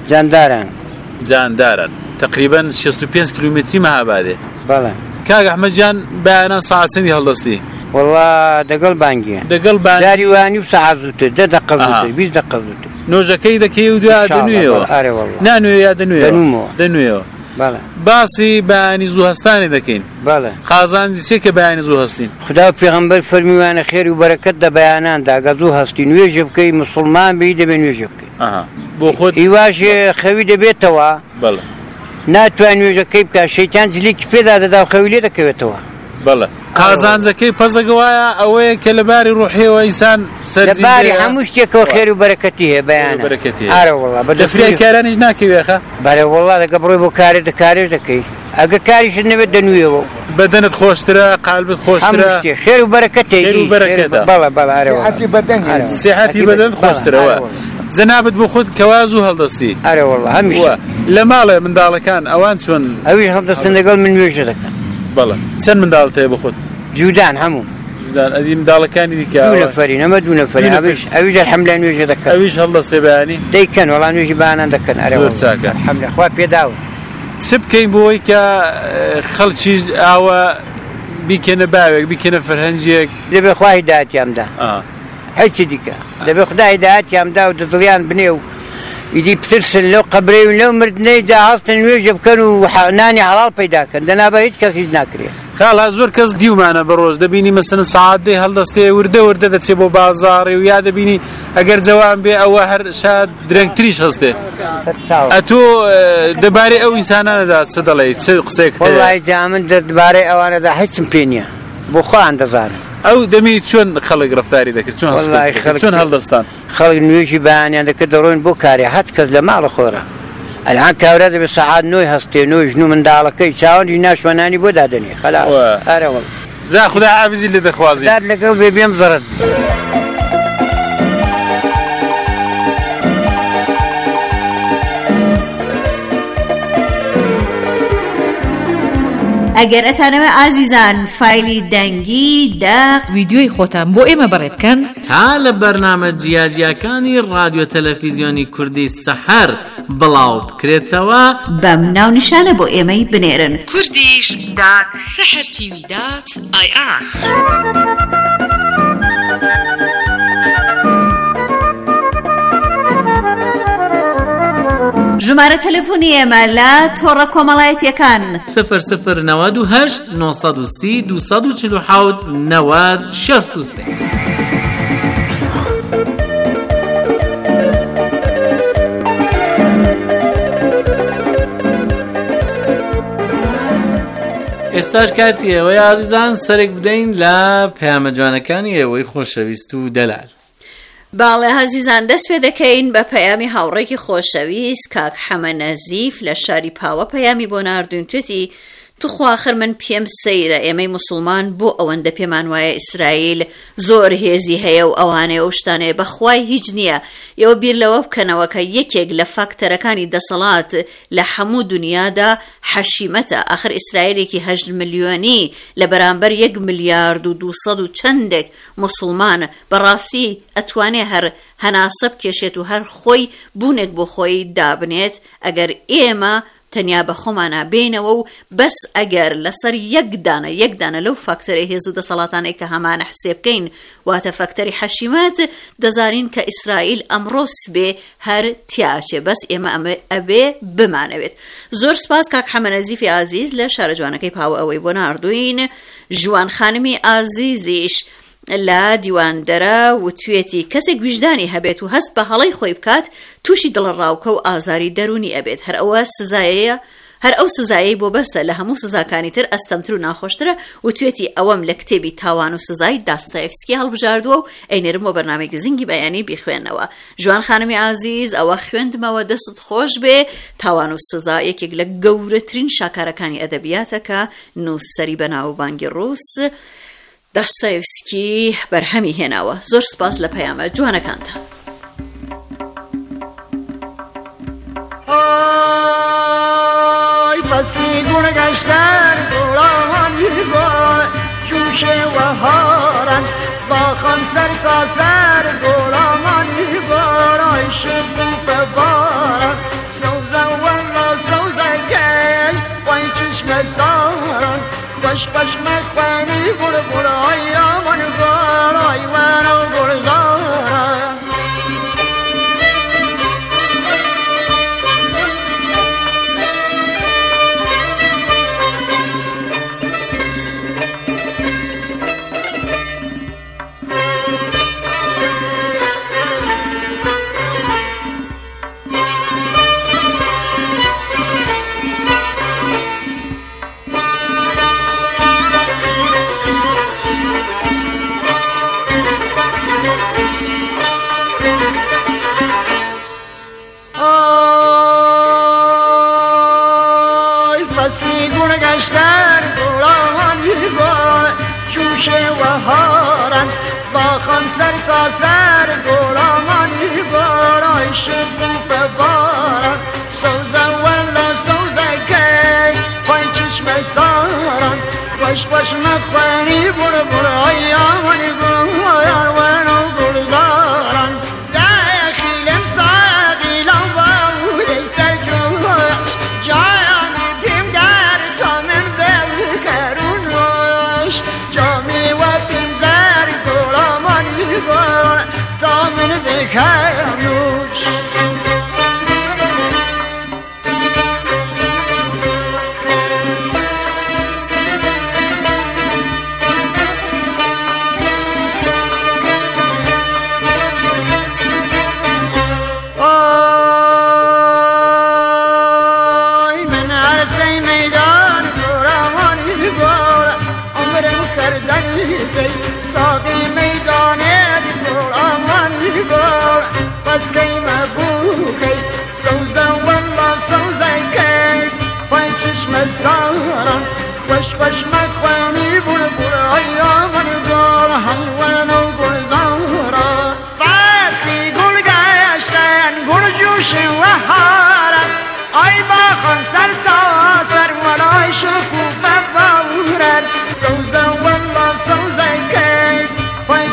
جانداران تقریبا 65 کیلومتری مەهابادێ. بەڵێ کاک ئەحمەدجان بەیانان ساعت چەندی هەڵدەستی؟ والله دەگەڵ بانگیە داری وانی و سەعات زووتر 10 دقە زووتر 20 دقە زووتر نۆژەکەی دەکەی و دوای دەنوێەوە نانوێ یا دەنوێەوە. بەڵێ باسی بەیانی زوو هەستانی دەکەین. بەڵێ قازانجی چێ کە بەیانی زوو هەستین؟ خدا و پێغەمبەر فەرمیوانە خێر و بەرەکەت لە بەیاناندا گە زوو هەستی نوێژە بکەی موسڵمان بی دەبێ نوێژە بکەی بۆ خۆت هیواش خەوی دەبێتەوە. بەڵێ ناتوان نوێژەکەی بکە شەیتان جلێکی پێدا دەدا و خەوی لێ دەکەوێتەوە. بەڵێ قازانجەکەی پەزەگەوایە ئەوەیە کە لەباری ڕوحیەوە ئینسان لەباری هەموو شتێکەوە خێر و بەرەکەتی هەیە بەیانە ئارە وەڵڵا بەدەفری کارانیش ناکەوێخە بەڵێ وەڵڵا دەگە بڕۆی بۆ کارێ دەکارێش دەکەی ئەگە کاریشت نەبێت دەنوێەوە بەدەنت خۆشترە قالبت خۆشترە خێر و بەرەکەتی بەڵێ ئارە سیحەتی بەدەنت خۆشترەوە. جەنابەت بۆ خۆت کەوا زوو هەڵدەستی؟ ئارە وەڵڵا هەمیشە لە ماڵێ منداڵەکان ئەوان چۆن ئەویش هەڵدەستن لەگەڵ من نوێژە دەکەن. بەڵێ چەند منداڵت هەیە بۆ خۆت؟ جودان هەموو ئەدی منداڵەکانی دیکە دوو نەفەرین ئەمە دوو نەفەری ئەویش ئەلحەمدولیلا نوێژە دەکەن. ئەویش هەڵدەستێ بەیانی دەیکەن وەڵا نوێژی بەیانان دەکەن. ئەرێ چاکە الحەمدولیلا خوا پێداوە. چ بکەین بۆی کە خەڵکیش ئاوە بیکەنە باوێک بیکەنە فەرهەنگێک دەبێ خوا هیدایەتیاندا هیچی دیکە دەبێ خدا هیدایەتیاندا و دڵیان بنێ و ئیدی بترسن لەو قەبرەی و لەو مردنەیدا هەڵتن نوێژە بکەن و نانی حەڵاڵ پەیداکەن دەنابە هیچ کەس هیچ ناکرێت. خاڵا زۆر کەس دیومانە بەڕۆژ دەبینی مەسەن ساعات دێ هەڵدەستێ وردە دەچێ بۆ بازاڕی و یا دەبینی ئەگەر جەوان بێ ئەوە هەر شاد درەنگتریش هەستێ. ئەتۆ دەبارەی ئەو ئینسانانەدا چ دەڵێیت چ قسەیەک؟ وەڵڵای جا من دەبارەی ئەوانەدا هیچم پێ نییە بۆ خۆیان دەزانن. ئەو دەمی چۆن خەڵک ڕەفتاری دەکرد چۆن هەڵدەستان؟ خەڵک نوێژی بەیانیان دەکرد دەڕۆین بۆ کاری هەت کەس لە ماڵە خۆرە. الان کاورا دەبێت سەعات 9 هەستێ 9 ژن و منداڵەکەی چاوەندی ناشوەنانی بۆ دادەنێ خەلاص. ئارە وەڵڵا زا خودای حافیزی لێ دەخوازی داد لەگەڵ بێ بێم زەڕت. ئەگەر ئەتانەوە ئازیزان فایلی دەنگی داق ویدیۆی خۆتان بۆ ئێمە بەڕێ بکەن تا لە بەرنامە جیاجیەکانی رادیۆ تەلەڤیزیۆنی کوردی سەحەر بڵاو بکرێتەوە بەم ناونیشانە بۆ ئێمەی بنێرن kurdish.sahartv.ir. ژمارە تەلەفۆنی ئێمە لە تۆڕە کۆمەڵایەتیەکان 0098 930 247 90 63. ئێستاش کاتی ئێوەی ئازیزان سەرێک بدەین لە پەیامە جوانەکانی ئێوەی خۆشەویست و دەلال. باڵێ هەزیزان دەست پێ دەکەین بە پەیامی هاوڕێکی خۆشەویست کاک حەمە نەزیف لە شاری پاوە پەیامی بۆ ناردوون توێتی توخواخر من پێم سەیرە ئێمەی موسڵمان بۆ ئەوەندە پێمان وایە ئیسرائیل زۆر هێزی هەیە و ئەوانەیە ئەو شتانەیە بەخوای هیچ نییە. ئێوە بیر لەوە بکەنەوە کە یەکێک لە فاکتەرەکانی دەسەڵات لە هەموو دنیادا حەشیمەتە. ئاخر ئیسرائیلێکی 8 ملیۆنی لە بەرامبەر 1 ملیارد و 200 و چەندێک موسڵمان بەڕاستی ئەتوانێ هەر هەناسە بکێشێت و هەر خۆی بوونێک بۆ خۆی دابنێت ئەگەر ئێمە تەنیا بە خۆمانە بینەوە و بەس ئەگەر لەسەر یەکدانە لەو فاکتەرەی هێز و دەسەڵاتانەی کە هەمانە حسێ بکەین واتە فاکتەری حەشیمەت دەزانین کە ئیسرائیل ئەمڕۆ سبێ هەر تیاچێ بەس ئێمە ئەبێ بمانەوێت. زۆر سپاس کاک حەمە نەزیفی ئازیز لە شارە جوانەکەی پاوە ئەوەی بۆ ناردوین. ژوان خانمی ئازیزیش لە دیواندەرە وتوێتی کەسێک ویژدانی هەبێت و هەست بە هەڵەی خۆی بکات تووشی دڵڕاوکە و ئازاری دەرونی ئەبێت. هەر ئەو سزایەی بۆ بەسە لە هەموو سزاکانی تر ئەستەمتر و ناخۆشترە. وتوێتی ئەوەم لە کتێبی تاوان و سزای داستایفسکی هەڵبژاردووە و ئەینێرم بۆ بەرنامەی گزینگی بەیانی بیخوێنەوە. ژوان خانمی ئازیز ئەوە خوێندمەوە دەست خۆش بێ. تاوان و سزا یەکێک لە گەورەترین شاکارەکانی ئەدەبیاتە کە نووسەری بەناوبانگی ڕووس داستایفسکی بەرهەمی هێناوە. زۆر سپاس لە پەیامە جوانەکانتان. فصلی گونه گشتن گلانی گل جوشه و هارن با خان سر تا سر گلانی گل آی شکوف بارن سوزن ولا سوزن گل وای چشم زارن خوش مخوانی گل گل آی آمان گل آی ونو گل زارن سر تا سر گلامانی بارای شکوف باران سوزن ولا سوزن کی پای چشم ساران خوش مخوانی بر آیامانی گویار ونو گلزاران داخلم ساقیلم بوده سر جوش جایانی پیم در تا من بلکرونوش جامی و پیم در گلامانی باران تا من بکرونوش ساقی میدان دیگر آمانی بار پس کی مبوکی سوزن ولا سوزن کی پای چشم زاران خوش مخوانی بر آیامانی بار هنوان و گلزاران فصلی گل گشتن گل جوش و هارن آی باخان سر تا سر ولای شکوفه بورن سوزن ولا سوزن کی پای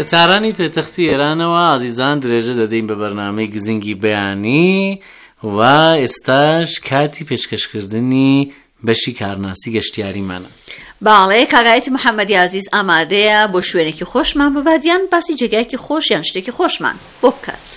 تارانی پێتەختی ئێرانەوە ئازیزان درێژە دەدەین بە بەرنامەی گزینگی بەیانی و ئێستاش کاتی پێشکەشکردنی بەشی کارناسی گەشتیاریمانە. باڵێ کاگایەتی محەممەدی عزیز ئامادەیە بۆ شوێنێکی خۆشمان ببادیان باسی جێگایەکی خۆش یان شتێکی خۆشمان بۆ بکات.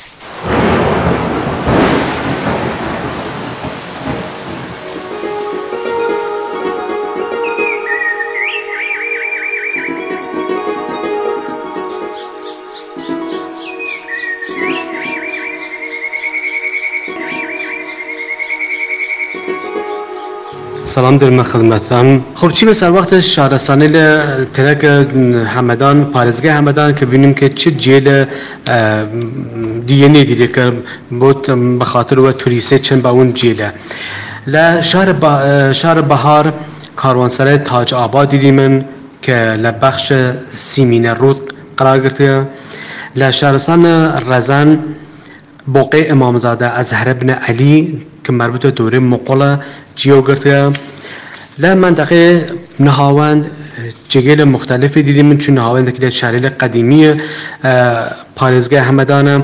سلام دارم خدمتتان. خب چی مثل وقت شهرستانی ترک همدان پارزگاه همدان که ببینیم که چه جیل دیگه دیده که بود به خاطر و توریسته چند با اون جیله. شهر بهار کاروانسرای تاج آباد دیدیم که لبخش سیمین رود قرار گرفته. لشهرستان رزن بوقع امامزاده ازهر ابن علی که مربوط به دوره مغول جیو گرفته. لا منطقه نهاوند جگل مختلفی دیدیم چون نهاوند که شهر قدیمی پارزگاه همدان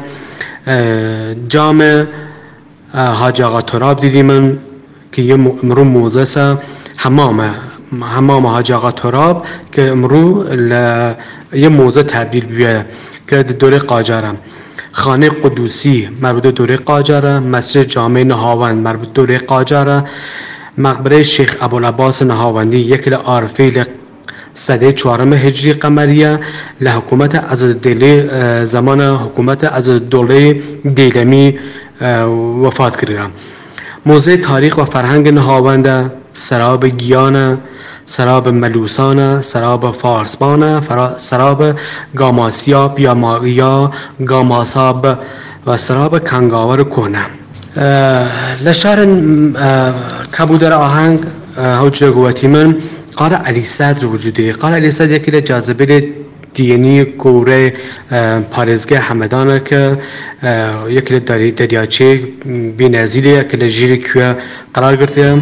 جامع حاج آقا تراب دیدیم که یه امرو موزه حمام حاج آقا تراب که امرو یه موزه تبدیل بیه که دوره قاجاره. خانه قدوسی مربوط دوره قاجاره. مسجد جامع نهاوند مربوط دوره قاجاره. مقبره شیخ ابوالعباس نهاوندی یک عارفه سده 4 هجری قمریه لحکومت عزالدوله زمان حکومت عزالدوله دیلمی وفات کرده. موزه تاریخ و فرهنگ نهاوند، سراب گیان، سراب ملوسان، سراب فارسبان، سراب گاماسیاب یا گاماساب و سراب کنگاور کنه. لشهر کبودر آهنگ حجر قوتی من قاره علی صدر وجوده. قاره علی صدر یکی جاذبه دینی کوره پارزگاه همدانه که یکی دریاچه بی‌نظیره که لجیر کوه قرار گرفته.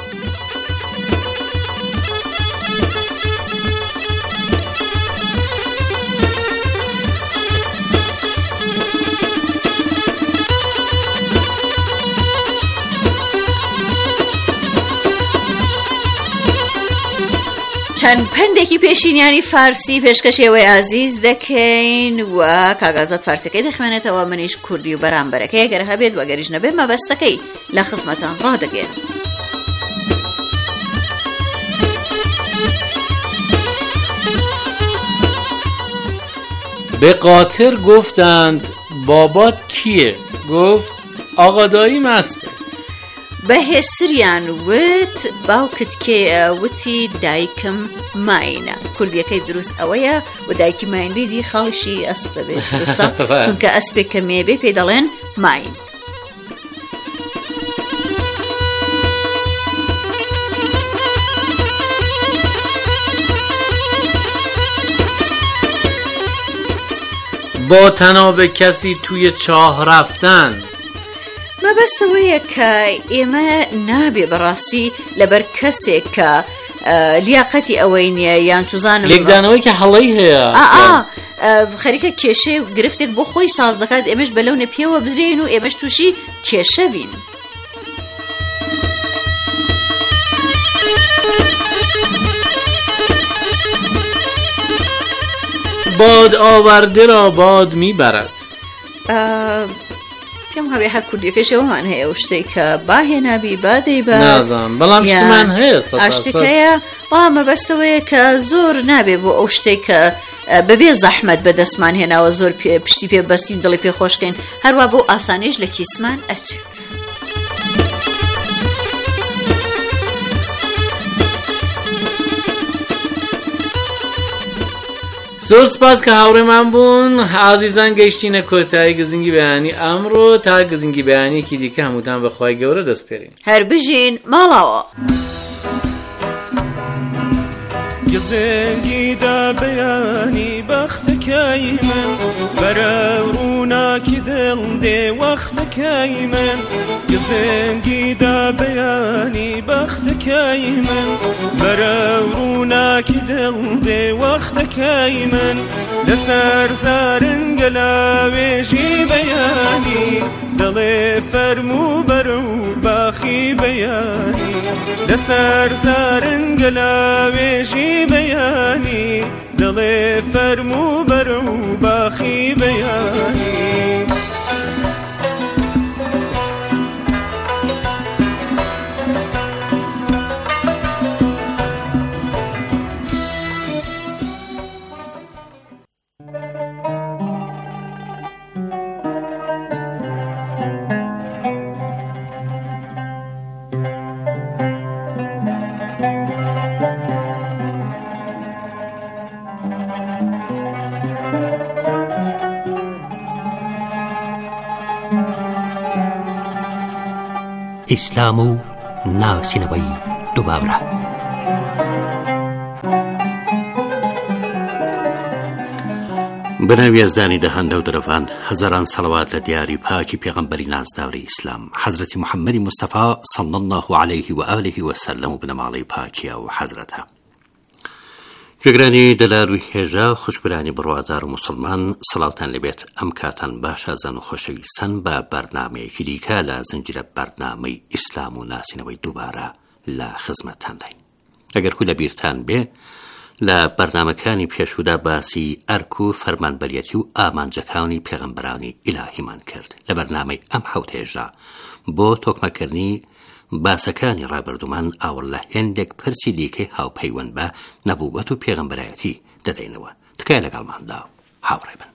چەند پندێکی پێشینیانی فارسی پێشکەشێوەی عزیز دەکەین و کاگازات فارسەکەی دەخوێنێتەوە منیش کوردی و بەرامبەرەکەی گەر هەبێت وەگەریش نەبێت مەبەستەکەی لە خزمەتان ڕادەگەێنم. به قاطر گفتند بابات کیه؟ گفت آقادایی مسبه. بە هێسریان وت باوکت کێیە؟ وتی دایکم ماینە. کوردیەکەی دروست ئەوەیە و دایکی ماینبێدی خاڵشی ئەسپ بێت چونکە ئەسپێک کە مێبێ پێ دەڵێن ماین. با تناب کسی توی چاه رفتن. مەبەستەوەیە کە ئێمە نابێ بەڕاستی لەبەر کەسێک کە لیاقەتی ئەوەی نییە یان چوزانم لێکدانەوەی کە هەڵەی هەیە خەریکە کێشەی و گرفتێک بۆ خۆی ساز دەکات ئێمەش بەلەونە پێوە بدرێن و ئێمەش تووشی کێشە بین. باد آورده را باد میبرد. پێم هەبێ هەر کوردیەکەشەوەمان هەیە و شتێک کە باهێنابی بادەی بە نازانم بەڵام شتمان هەیە ئاشتێکەیە بەڵام مەبەستەوەیە کە زۆر نابێ بۆ ئەو شتێک کە بەبێ زەحمەت بەدەستمان هێناوە زۆر پشتی پێ بەستین دڵی پێ خۆشکەین هەروە بۆ ئاسانیش لە کیسمان ئەچێت. زۆر سپاس کە هاوڕێمان بوون. عزیزان گەیشتینە کۆتایی گزینگی بەیانی ئەمڕۆ تا گزینگی بەیانیەکی دیکە هەمووتان بەخوای گەورە دەستپێرین. هەر بژین ماڵەوە. گزینگی دا بەیانی بەختەکەی من بەرە ڕووناکی دڵ دێ وەختەکەی من. گزینگی دا بەیانی بەختەکەی من بەرە ڕووناکی ڕووناکی دڵ دێ وەختەکەی من لەسەر زارن گەلاوێژی بەیانی دڵێ فەرموو بەرە و باخی بەیانی لەسەر زارن گەلاوێژی بەیانی دڵێ فەرموو بەرە و باخی بەیانی ئیسلام و ناسینەوەی دووباورە. بەناوی یازدانی دەهەندە و درەڤان هەزاران سەڵەوات لە دیاری پاکی پێغەمبەری نازداوری ئیسلام حەزرەتی محەممەدی مستەفا صلی الله عليه و آله وسلم و بنەماڵەی پاکیە و حەزرەتە. گوێگرانی دەلار و هێژا خوشبرانی بڕوادار و مسلمان سەڵاوتان لەبێت ئەم کاتان باشە زەن و خۆشەویستن بە بەرنامەیەکی دیکە لە زنجیرە بەرنامەی ئیسلام و ناسینەوەی دووبارە لە خزمەتتان داین. ئەگەر کو لە بیرتان بێ لە بەرنامەکانی پێشودا باسی ئەرک و فەرمانبەریەتی و ئامانجەکانی پێغەمبەرانی ئیلاهیمان کرد. لە بەرنامەی ئەم حەوتێژدا بۆ تۆکمەکردنی باسەکانی ڕابردومان ئاوڕ لە هێندێک پرسی دیکەی هاوپەیوەند بە نەبووەت و پێغەمبەرایەتی دەدەینەوە. تکایە لەگەڵماندا هاوڕێ بن.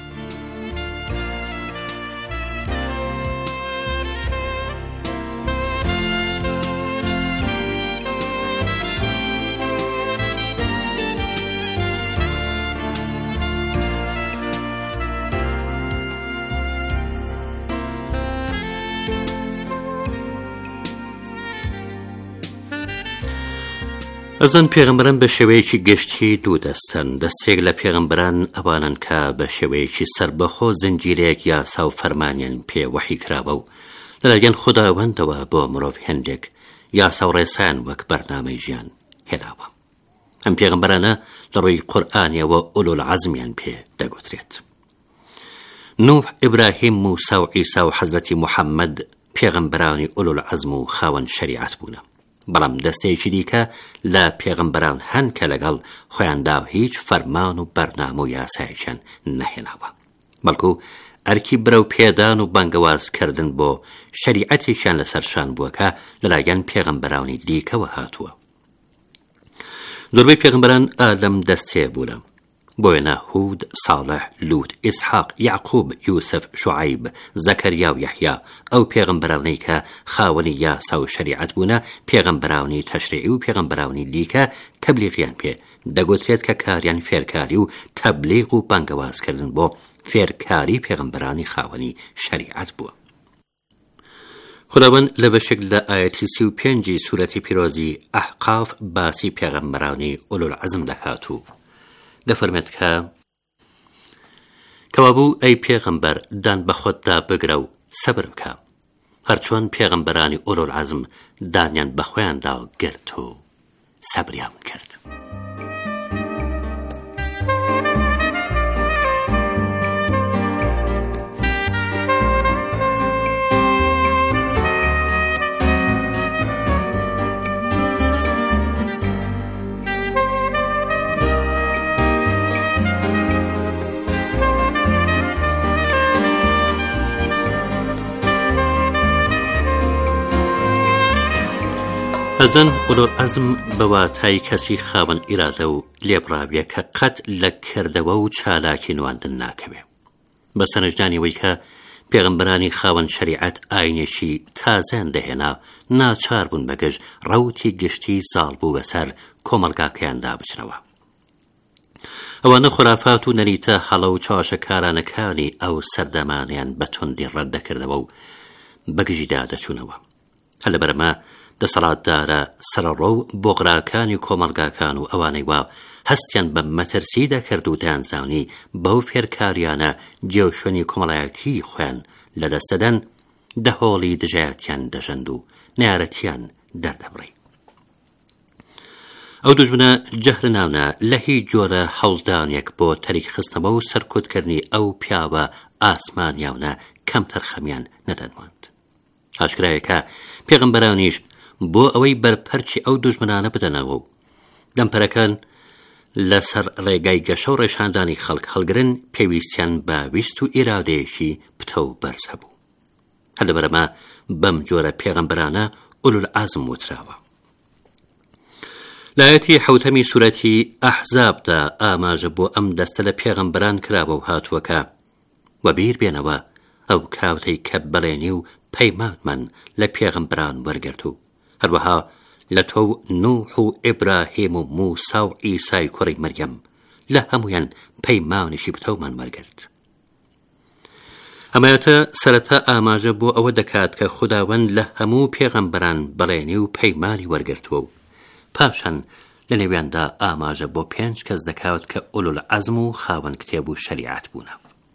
ئەزان پێغەمبەران بە شێوەیەکی گەشتی دوو دەستن. دەستێک لە پێغەمبەران ئەوانن کە بە شێوەیەکی سەربەخۆ زنجیرێک یاسا و فەرمانیان پێ وەحی کراوە و لەلایەن خوداوەندەوە بۆ مرۆڤ هێندێک یاسا و ڕێسایان وەک بەرنامەی ژیان هێناوە. ئەم پێغەمبەرانە لە ڕووی قورئانیەوە ئولوولعەزمیان پێ دەگوترێت. نوح، ئیبراهیم، موسا و عیسا و حەزرەتی محەممەد پێغەمبەرانی ئولوولعەزم و خاوەن شەریعەت بوونە. بەڵام دەستەیەکی دیکە لە پێغەمبەران هەن کە لەگەڵ خۆیاندا هیچ فەرمان و بەرنامە و یاسایەکیان نەهێناوە، بەڵکو ئەرکی برە و پێدان و بانگەوازکردن بۆ شەریعەتێکیان لەسەرشان بووە کە لەلایەن پێغەمبەرانی دیکەوە هاتووە. زۆربەی پێغەمبەران ئادەم دەستێ بوونە، بۆیە هود، ساڵح، لوت، ئیسحاق، یعقوب، یوسف، شوعیب، زەکەریا و یەحیا ئەو پێغەمبەرانەی کە خاوەنی یاسا و شەریعەت بوونە پێغەمبەرانی تەشریعی و پێغەمبەرانی دیکە تەبلیغیان پێ دەگوترێت کە کاریان فێرکاری و تەبلیغ و بانگەوازکردن بۆ فێرکاری پێغەمبەرانی خاوەنی شەریعەت بووە. خداوەند لە بەشێک لە ئایەتی 35 سوورەتی پیرۆزی ئەحقاف باسی پێغەمبەرانی ئولوولعەزم دەکات و دەفەرمێت کە کەوابوو ئەی پێغەمبەر دان بە خۆتدا بگرە و سەبر بکە، هەرچۆن پێغەمبەرانی ئولوولعەزم دانیان بە خۆیاندا گرت و سەبریان کرد. ئەزان ئولوولعەزم بەواتای کەسی خاوەن ئیرادە و لێبڕاویە کە قەت لە کردەوە و چالاکی نواندن ناکەوێ، بە سەرنجدانیەوەی کە پێغەمبەرانی خاوەن شەریعەت ئاینێکی تازەیان دەهێنا، ناچار بوون بەگەشت ڕەوتی گشتی زاڵ بوو بەسەر کۆمەڵگاکەیاندا بچنەوە. ئەوانە خورافات و نەریتە هەڵە و چاوەشەکارانەکانی ئەو سەردەمانیان بە توندی ڕەددەکردەوە و بەگژیدا دەچوونەوە. هەر لەبەرەمە دەسەڵاتدارە سەرڕۆ و بۆغراکانی کۆمەڵگاکان و ئەوانەی وا هەستیان بە مەترسی دەکرد و دەیانزانی بەو فێرکاریانە جێوشێنی کۆمەڵایەتی خۆیان لەدەستەدەن، دەهۆڵی دژایەتیان دەژەند و نارەتیان دەردەبڕی. ئەو دوژمنە جەهر ناونە لە هیچ جۆرە هەوڵدانێک بۆ تەریک خستنەوە و سەرکوتکردنی ئەو پیاوە ئاسمانیاونە کەم تەرخەمیان نەدەنواند. ئاشکرایەکە پێغەمبەرانیش بۆ ئەوەی بەرپەرچی ئەو دوژمنانە بدەنەوە و دەمپەرەکان لەسەر ڕێگای گەشە و ڕێشاندانی خەڵک هەڵگرن پێویستیان بە ویست و ئیرادەیەکی پتە و بەرز هەبوو. هەر لەبەرەمە بەم جۆرە پێغەمبەرانە ئولوالعەزم وتراوە. لایەتی حەوتەمی سوورەتی ئەحزابدا ئاماژە بۆ ئەم دەستە لە پێغەمبەران کراوە و هاتووەکە وەبیر بێنەوە ئەو کاوتەی کە بەڵێنی و پەیمانمان لە پێغەمبەران وەرگرت و هەروەها لە تۆ نوح و ئیبراهیم و موسا و ئیسای کوڕی مەریەم لە هەمویان پەیمانیشی بتەومان وەرگرت. ئەمایەتە سەرەتا ئاماژە بۆ ئەوە دەکات کە خوداوەند لە هەموو پێغەمبەران بەڵێنی و پەیمانی وەرگرتووە و پاشان لە نێویاندا ئاماژە بۆ 5 کەس دەکاوت کە ئولوالعەزم و خاوەن کتێب و شەریعەت بوونە.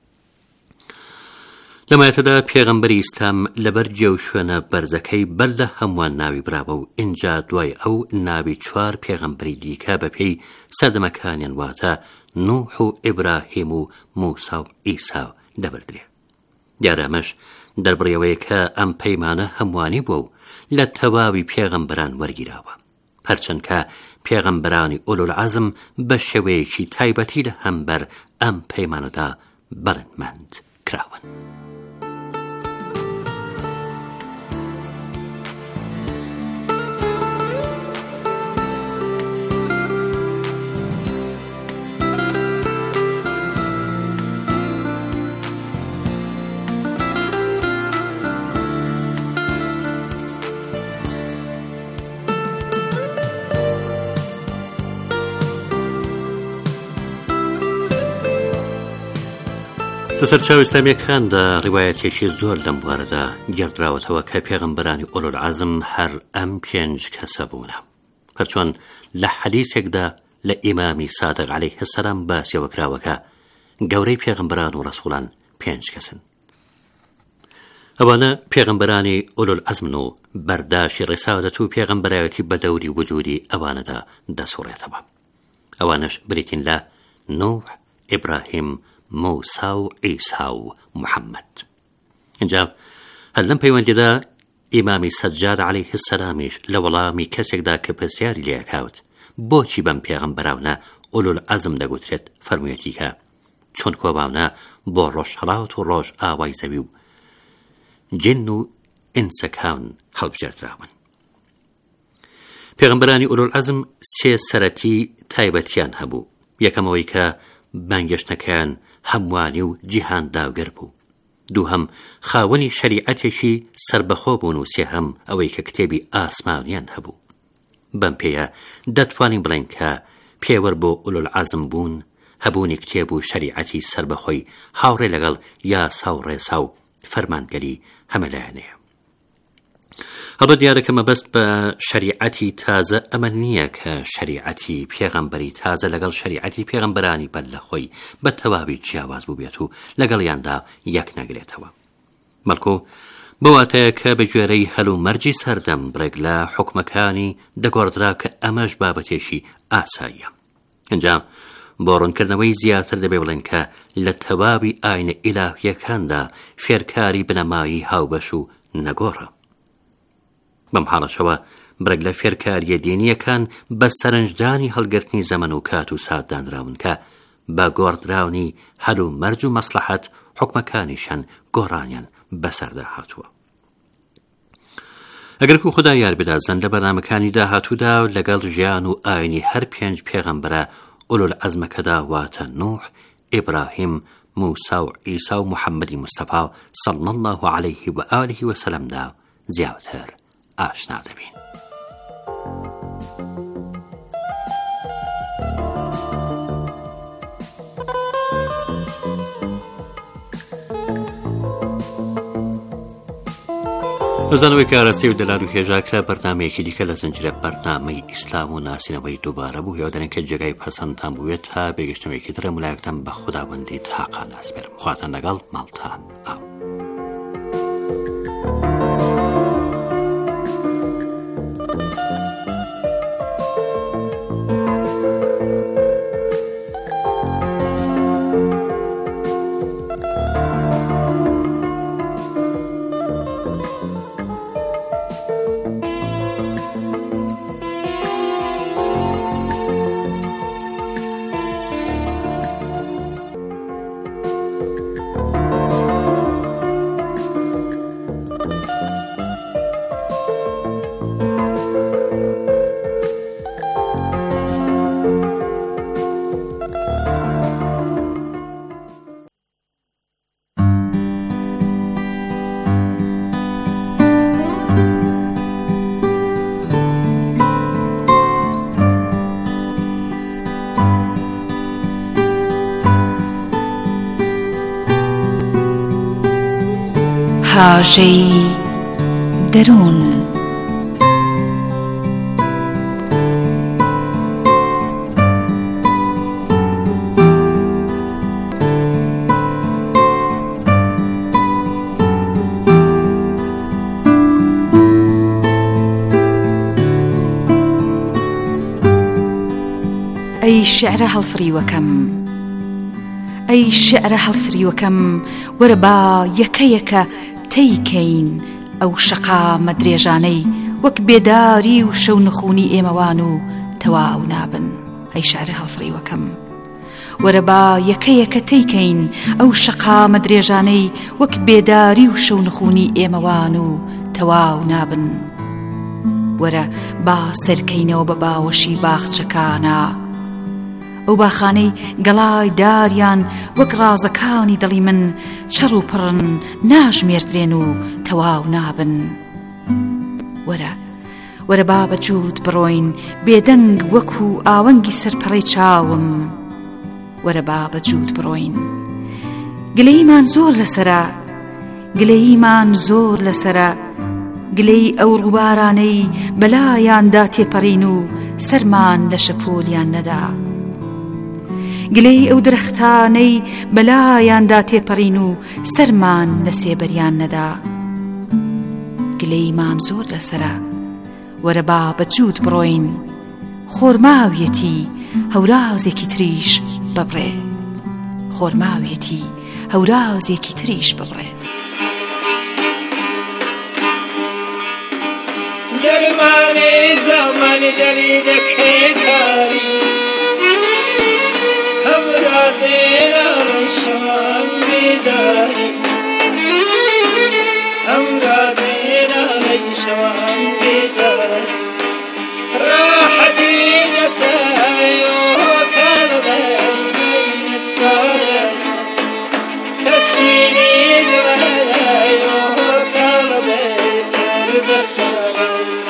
لەمایەتەدا پێغەمبەری ئیسلام لەبەر جێو شوێنە بەرزەکەی بەر لە هەمووان ناوی براوە و ئینجا دوای ئەو ناوی 4 پێغەمبەری دیکە بەپێی سەردەمەکانیان واتە نوح و ئیبراهیم و موسا و ئیسا دەبردرێ. دیارەمەش دەربڕیەوەی کە ئەم پەیمانە هەموانی بووە و لە تەواوی پێغەمبەران وەرگیراوە، هەرچەند کە پێغەمبەرانی ئولوالعەزم بە شێوەیەکی تایبەتی لە هەمبەر ئەم پەیمانەدا بەڵێنمەند کراون. لەسەر چاو ئیسلامیەکاندا ڕیوایەتێکی زۆر لەم بوارەدا گێڕدراوەتەوە کە پێغەمبەرانی ئولوالعەزم هەر ئەم 5 کەسە بوونە، هەرچۆن لە حەدیثێکدا لە ئیمامی سادق عەلەیه السەلام باسیەوە کراوەکە گەورەی پێغەمبەران و ڕەسوڵان 5 کەسن. ئەوانە پێغەمبەرانی ئولوالعەزمن و بەرداشی ڕێساوەدەت و پێغەمبەرایەتی بە دەوری وجودی ئەوانەدا دەسوڕێتەوە. ئەوانش بریتین لە نوح، ئیبراهیم، موسا و ئیسا و محەممەد. اینجا هەر لەم پەیوەندیدا ئیمامی سەجاد عەلەیه السەلامیش لە وەڵامی کەسێکدا کە پرسیاری لێکاوت بۆچی بەم پێغەمبەراونە ئولوالعەزم دەگوترێت فەرموویەتی کە چۆن کۆباونە بۆ ڕۆژهەڵات و ڕۆژ ئاوای زەوی و جن و ئینسەکان هەڵبژێردراون. پێغەمبەرانی ئولوالعەزم 3 سەرەتی تایبەتیان هەبوو. یەکەمەوەی کە بانگەشتەکەیان هەموانی و جیهان داوگەر بوو، دووهەم خاوەنی شەریعەتێکی سربەخۆ بوون و سێهەم ئەوەی کە کتێبی ئاسمانیان هەبوو. بەم پێیە دەتوانین بڵێن کە پێوە بۆ ئولوالعەزم بوون هەبوونی کتێب و شەریعەتی سربەخۆی هاوڕێ لەگەڵ یاسا و ڕێسا و فەرمانگەری هەمەلایەنەیە. هەڵبەت دیارەکە مەبەست بە شەریعەتی تازە ئەمە نییە کە شەریعەتی پێغەمبەری تازە لەگەڵ شەریعەتی پێغەمبەرانی بەر لە خۆی بە تەواوی جیاواز بوو بێت و لەگەڵیاندا یەک نەگرێتەوە، بەڵکو بەواتەیە کە بە گوێرەی هەلو مەرجی سەردەم بڕێک لە حوکمەکانی دەگۆڕدرا کە ئەمەش بابەتێکی ئاساییە. اینجا بۆ ڕوونکردنەوەی زیاتر دەبێ بڵێن کە لە تەواوی ئاینە ئیلاهیەکاندا فێرکاری بنەمایی هاوبەش و نەگۆڕە. بەم حاڵەشەوە برێک لە فێرکاریە دینیەکان بە سەرنجدانی هەڵگرتنی زەمن و کات و ساتدانراون کە بە گۆڕدراونی هەلو مەرج و مەسلحەت حوکمەکانیشان گۆڕانیان بەسەردا هاتووە. ئەگەر کو خودای یار بدازن لە بەرنامەکانی داهاتوودا لەگەڵ ژیان و ئاینی هەر 5 پێغەمبەرە ئولوالعەزمەکەدا واتە نوح، ئیبراهیم، موسا و ئیسا و محەممەدی مستەفا صلی الله عەلەیه و ئالە وسەلەمدا زیاتر ئاشنا دەبین. بەزانەوەی کارەستی و دەلال و هێژاکرا بەرنامەیەکی دیکە لە زنجرە بەرنامەی ئیسلام و ناسینەوەی دووبارە بوو. هیوادەرێن کە جێگای پەسەندتان بوێت تا بێگەشتنەوەیەکی ترە مولایەکتان بە خوداوەندی تاقا ناسپێرم. خواتان لەگەڵ ماڵتان ئاو. کاژەی دەروون. ئەی شعرە هەڵفریوەکەم، ئەی شعرە هەڵفریوەکەم، وەرە با یەکە یەکە تێیکەین ئەو شەقامە درێژانەی وەک بێداری و شەو نخوونی ئێمەوان و تەواو نابن. ئەی شعرە هەڵفریوەکەم، وەرە با یەکە یەکە تێیکەین ئەو شەقامە درێژانەی وەک بێداری و شەو نخوونی ئێمەوان و تەواو نابن. وەرە با سەرکەینەوە بە باوەشی باخچەکانە، ئەو باخانەی گەڵای داریان وەک ڕازەکانی دڵی من چەڕ و پڕن ناژمێردرێن و تەواو نابن. وەرە با بەجوود بڕۆین بێدەنگ وەکو ئاوەنگی سەرپەڕەی چاوم. وەرە با بەجوود بڕۆین، گلەیمان زۆر لەسەرە، گلەیمان زۆر لەسەرە، گلەی ئەو ڕووبارانەی بەلایاندا تێپەڕین و سەرمان لە شەپۆلیان نەدا، گلەی ئەو درەختانەی بەلایاندا تێپەڕین و سەرمان لە سێبەریان نەدا. گلەیمان زۆر لەسەرە، وەرە با بەجوود بڕۆین، خۆرماویەتی هەورازێکی تریش ببڕێ، خۆرماویەتی هەورازێکی تریش ببڕێ. دەرمانی زەمانی دەری دەکەی کاری هەورازێرە ڕیشەوان بیداری، هەورازێرە ڕیشەوان بیداری، ڕاحەتی دەسەیۆ کەڵبەی کارە تەسیری دوایۆ کەڵبەی کاربەسەرە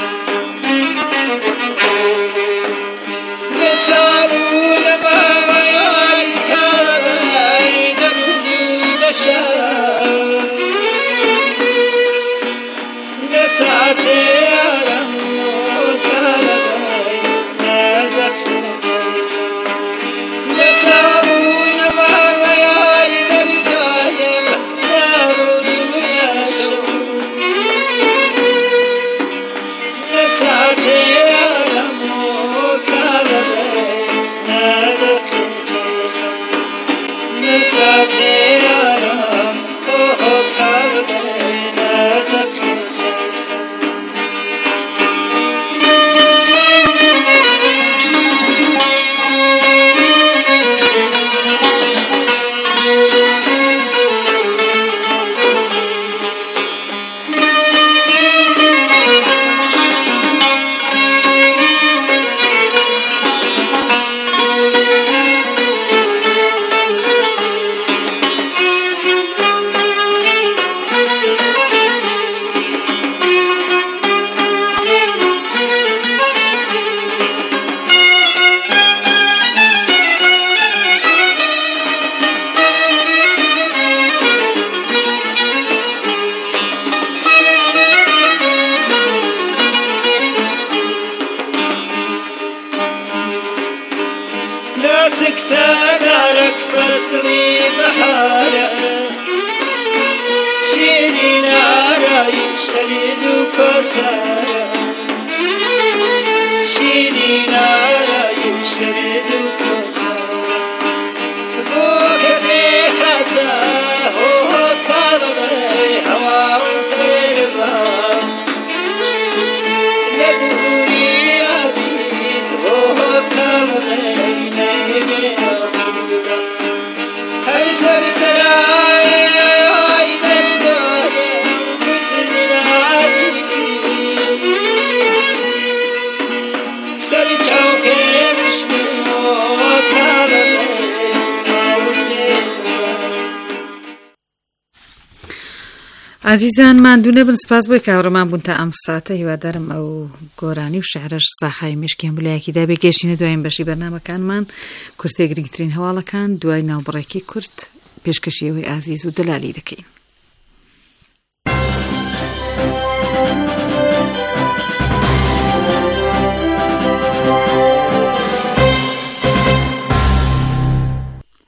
عزیزان ماندوو نەبن، سپاس بۆی کاوڕەمان بوون تا ئەم ساتە. هیوادارم ئەو گۆرانی و شەعرەش زاخای مشکیان بولایەکیدا بێگەشتینە دوایین بەشی بەرنامەکانمان کورتێ گرنگترین هەواڵەکان دوای ناوبڕێکی کورت پێشکەشیەوەی ئازیز و دلالی دەکەین.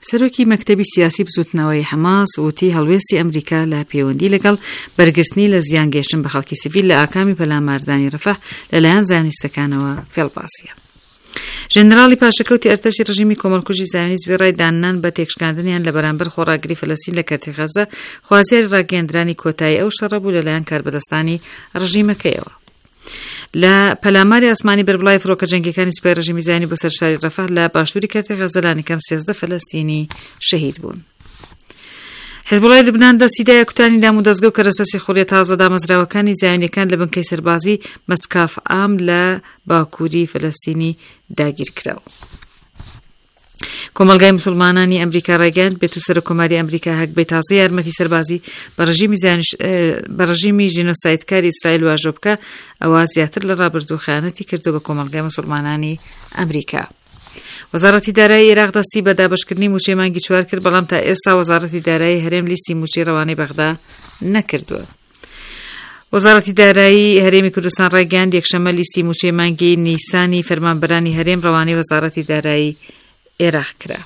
سەرۆکی مەکتەبی سیاسی بزوتنەوەی حەماس وتی هەڵوێستی ئەمریکا لە پەیوەندی لەگەڵ بەرگرتنی لە زیانگەیشتن بە خەڵکی سیڤیل لە ئاکامی پەلاماردانی ڕەفح لەلایەن زانیستەکانەوە فێڵباسیە. ژێنەراڵی پاشەکەوتی ئەرتەشی ڕژیمی کۆمەڵکوژی زانیست گوێڕای دانان بە تێکشکاندنیان لە بەرامبەر خۆڕاگری فەلەستین لە کەرتی غەزە خوازیاری ڕاگەیاندرانی کۆتایی ئەو شەڕە بوو لەلایەن کاربەدەستانی ڕژیمەکەیەوە. لە پەلاماری ئاسمانی بەربڵای فڕۆکە جەنگیەکانی سوپای ڕژیمی زانی بۆ سەرشاری ڕەفح لە باشووری کەرتی غەزە لانیکەم 13 فەلەستینی شەهید بوون. حزبوڵای لوبنان دەستیدایە کوتانی دام و دەستگە و کەرەسەسی خوڕیە تازە دامەزراوەکانی زایۆنیەکان لە بنکەی سەربازی مەسکاف ئام لە باکووری فەلەستینی داگیر کراوە. کۆمەلگای مسلمانانی ئەمریکا ڕایگەاند بێت و سەرۆکۆماری ئەمریکا هەک بێت تازە یارمەتی سەربازی بە ڕژیمی ژینۆسایدکاری ئیسرائیل واژۆ بکە، ئەوە زیاتر لە ڕابردوو خیانەتی کردو بە کۆمەلگای مسلمانانی ئەمریکا. وەزارەتی دارایی عێراق دەستی بە دابەشکردنی موچەی مانگی چوار کرد، بەڵام تا ئێستا وەزارەتی دارایی هەرێم لیستی موچەی ڕەوانەی بەغدا نەکردووە. وەزارەتی دارایی هەرێمی کوردستان ڕایگەاند یەکشەمە لیستی موچەی مانگی نیسانی فەرمانبەرانی هەرێم ڕەوانەی وەزارەتی دارایی عێراق کرا.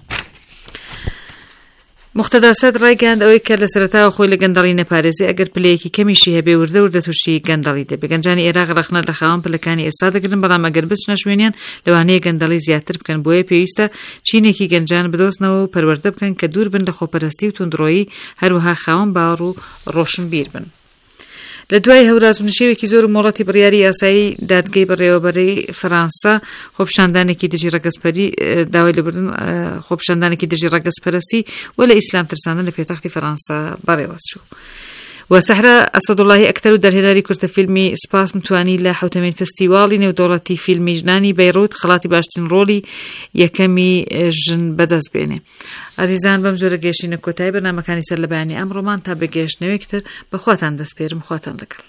مختەدا سەد ڕایگەاند ئەوەی کە لە سەرەتاوە خۆی لە گەندەڵی نەپارێزی ئەگەر پلەیەکی کەمیشی هەبێ وردە تووشی گەندەڵی دەبێ. گەنجانی عێراق ڕەخنە لە خاوەن پلەکانی ئێستا دەگرن، بەڵام ئەگەر بچنە شوێنیان لەوانەیە گەندەڵی زیاتر بکەن، بۆیە پێویستە چینێکی گەنجان بدۆزنەوە و پەروەردە بکەن کە دوور بن لە خۆپەرستی و توندڕۆیی، هەروەها خاوەن باوەڕ و ڕۆشنبیر بن. لە دوای هەوراز و نشێوێکی زۆر و مۆڵەتی بڕیاری یاسایی دادگەی بەڕێوەبەری فەرەنسا خۆپیشاندانێکی دژی ڕەگەزپەری داوای لەبردن خۆپیشاندانێکی دژی ڕەگەزپەرستی و لە ئیسلام ترساندن لە پێتەختی فەرەنسا بەڕێوەچوو. وسەحرا ئەسەدوڵڵاهی ئەکتەر و دەرهێنەری کورتە فیلمی سپاس متوانی لە حوتەمین فستیواڵی نێودەوڵەتی فیلمی ژنانی بەیڕوت خەڵاتی باشترین ڕۆڵی یەکەمی ژن بەدەست بێنێ. عزیزان، بەم جۆرە گەیشتنە کۆتایی بەرنامەکانی سەر لە بەیانی ئەمڕۆمان تا بەگەیشتنەوەیەکتر بەخواتان دەسپێرم. خواتان لەگەڵ.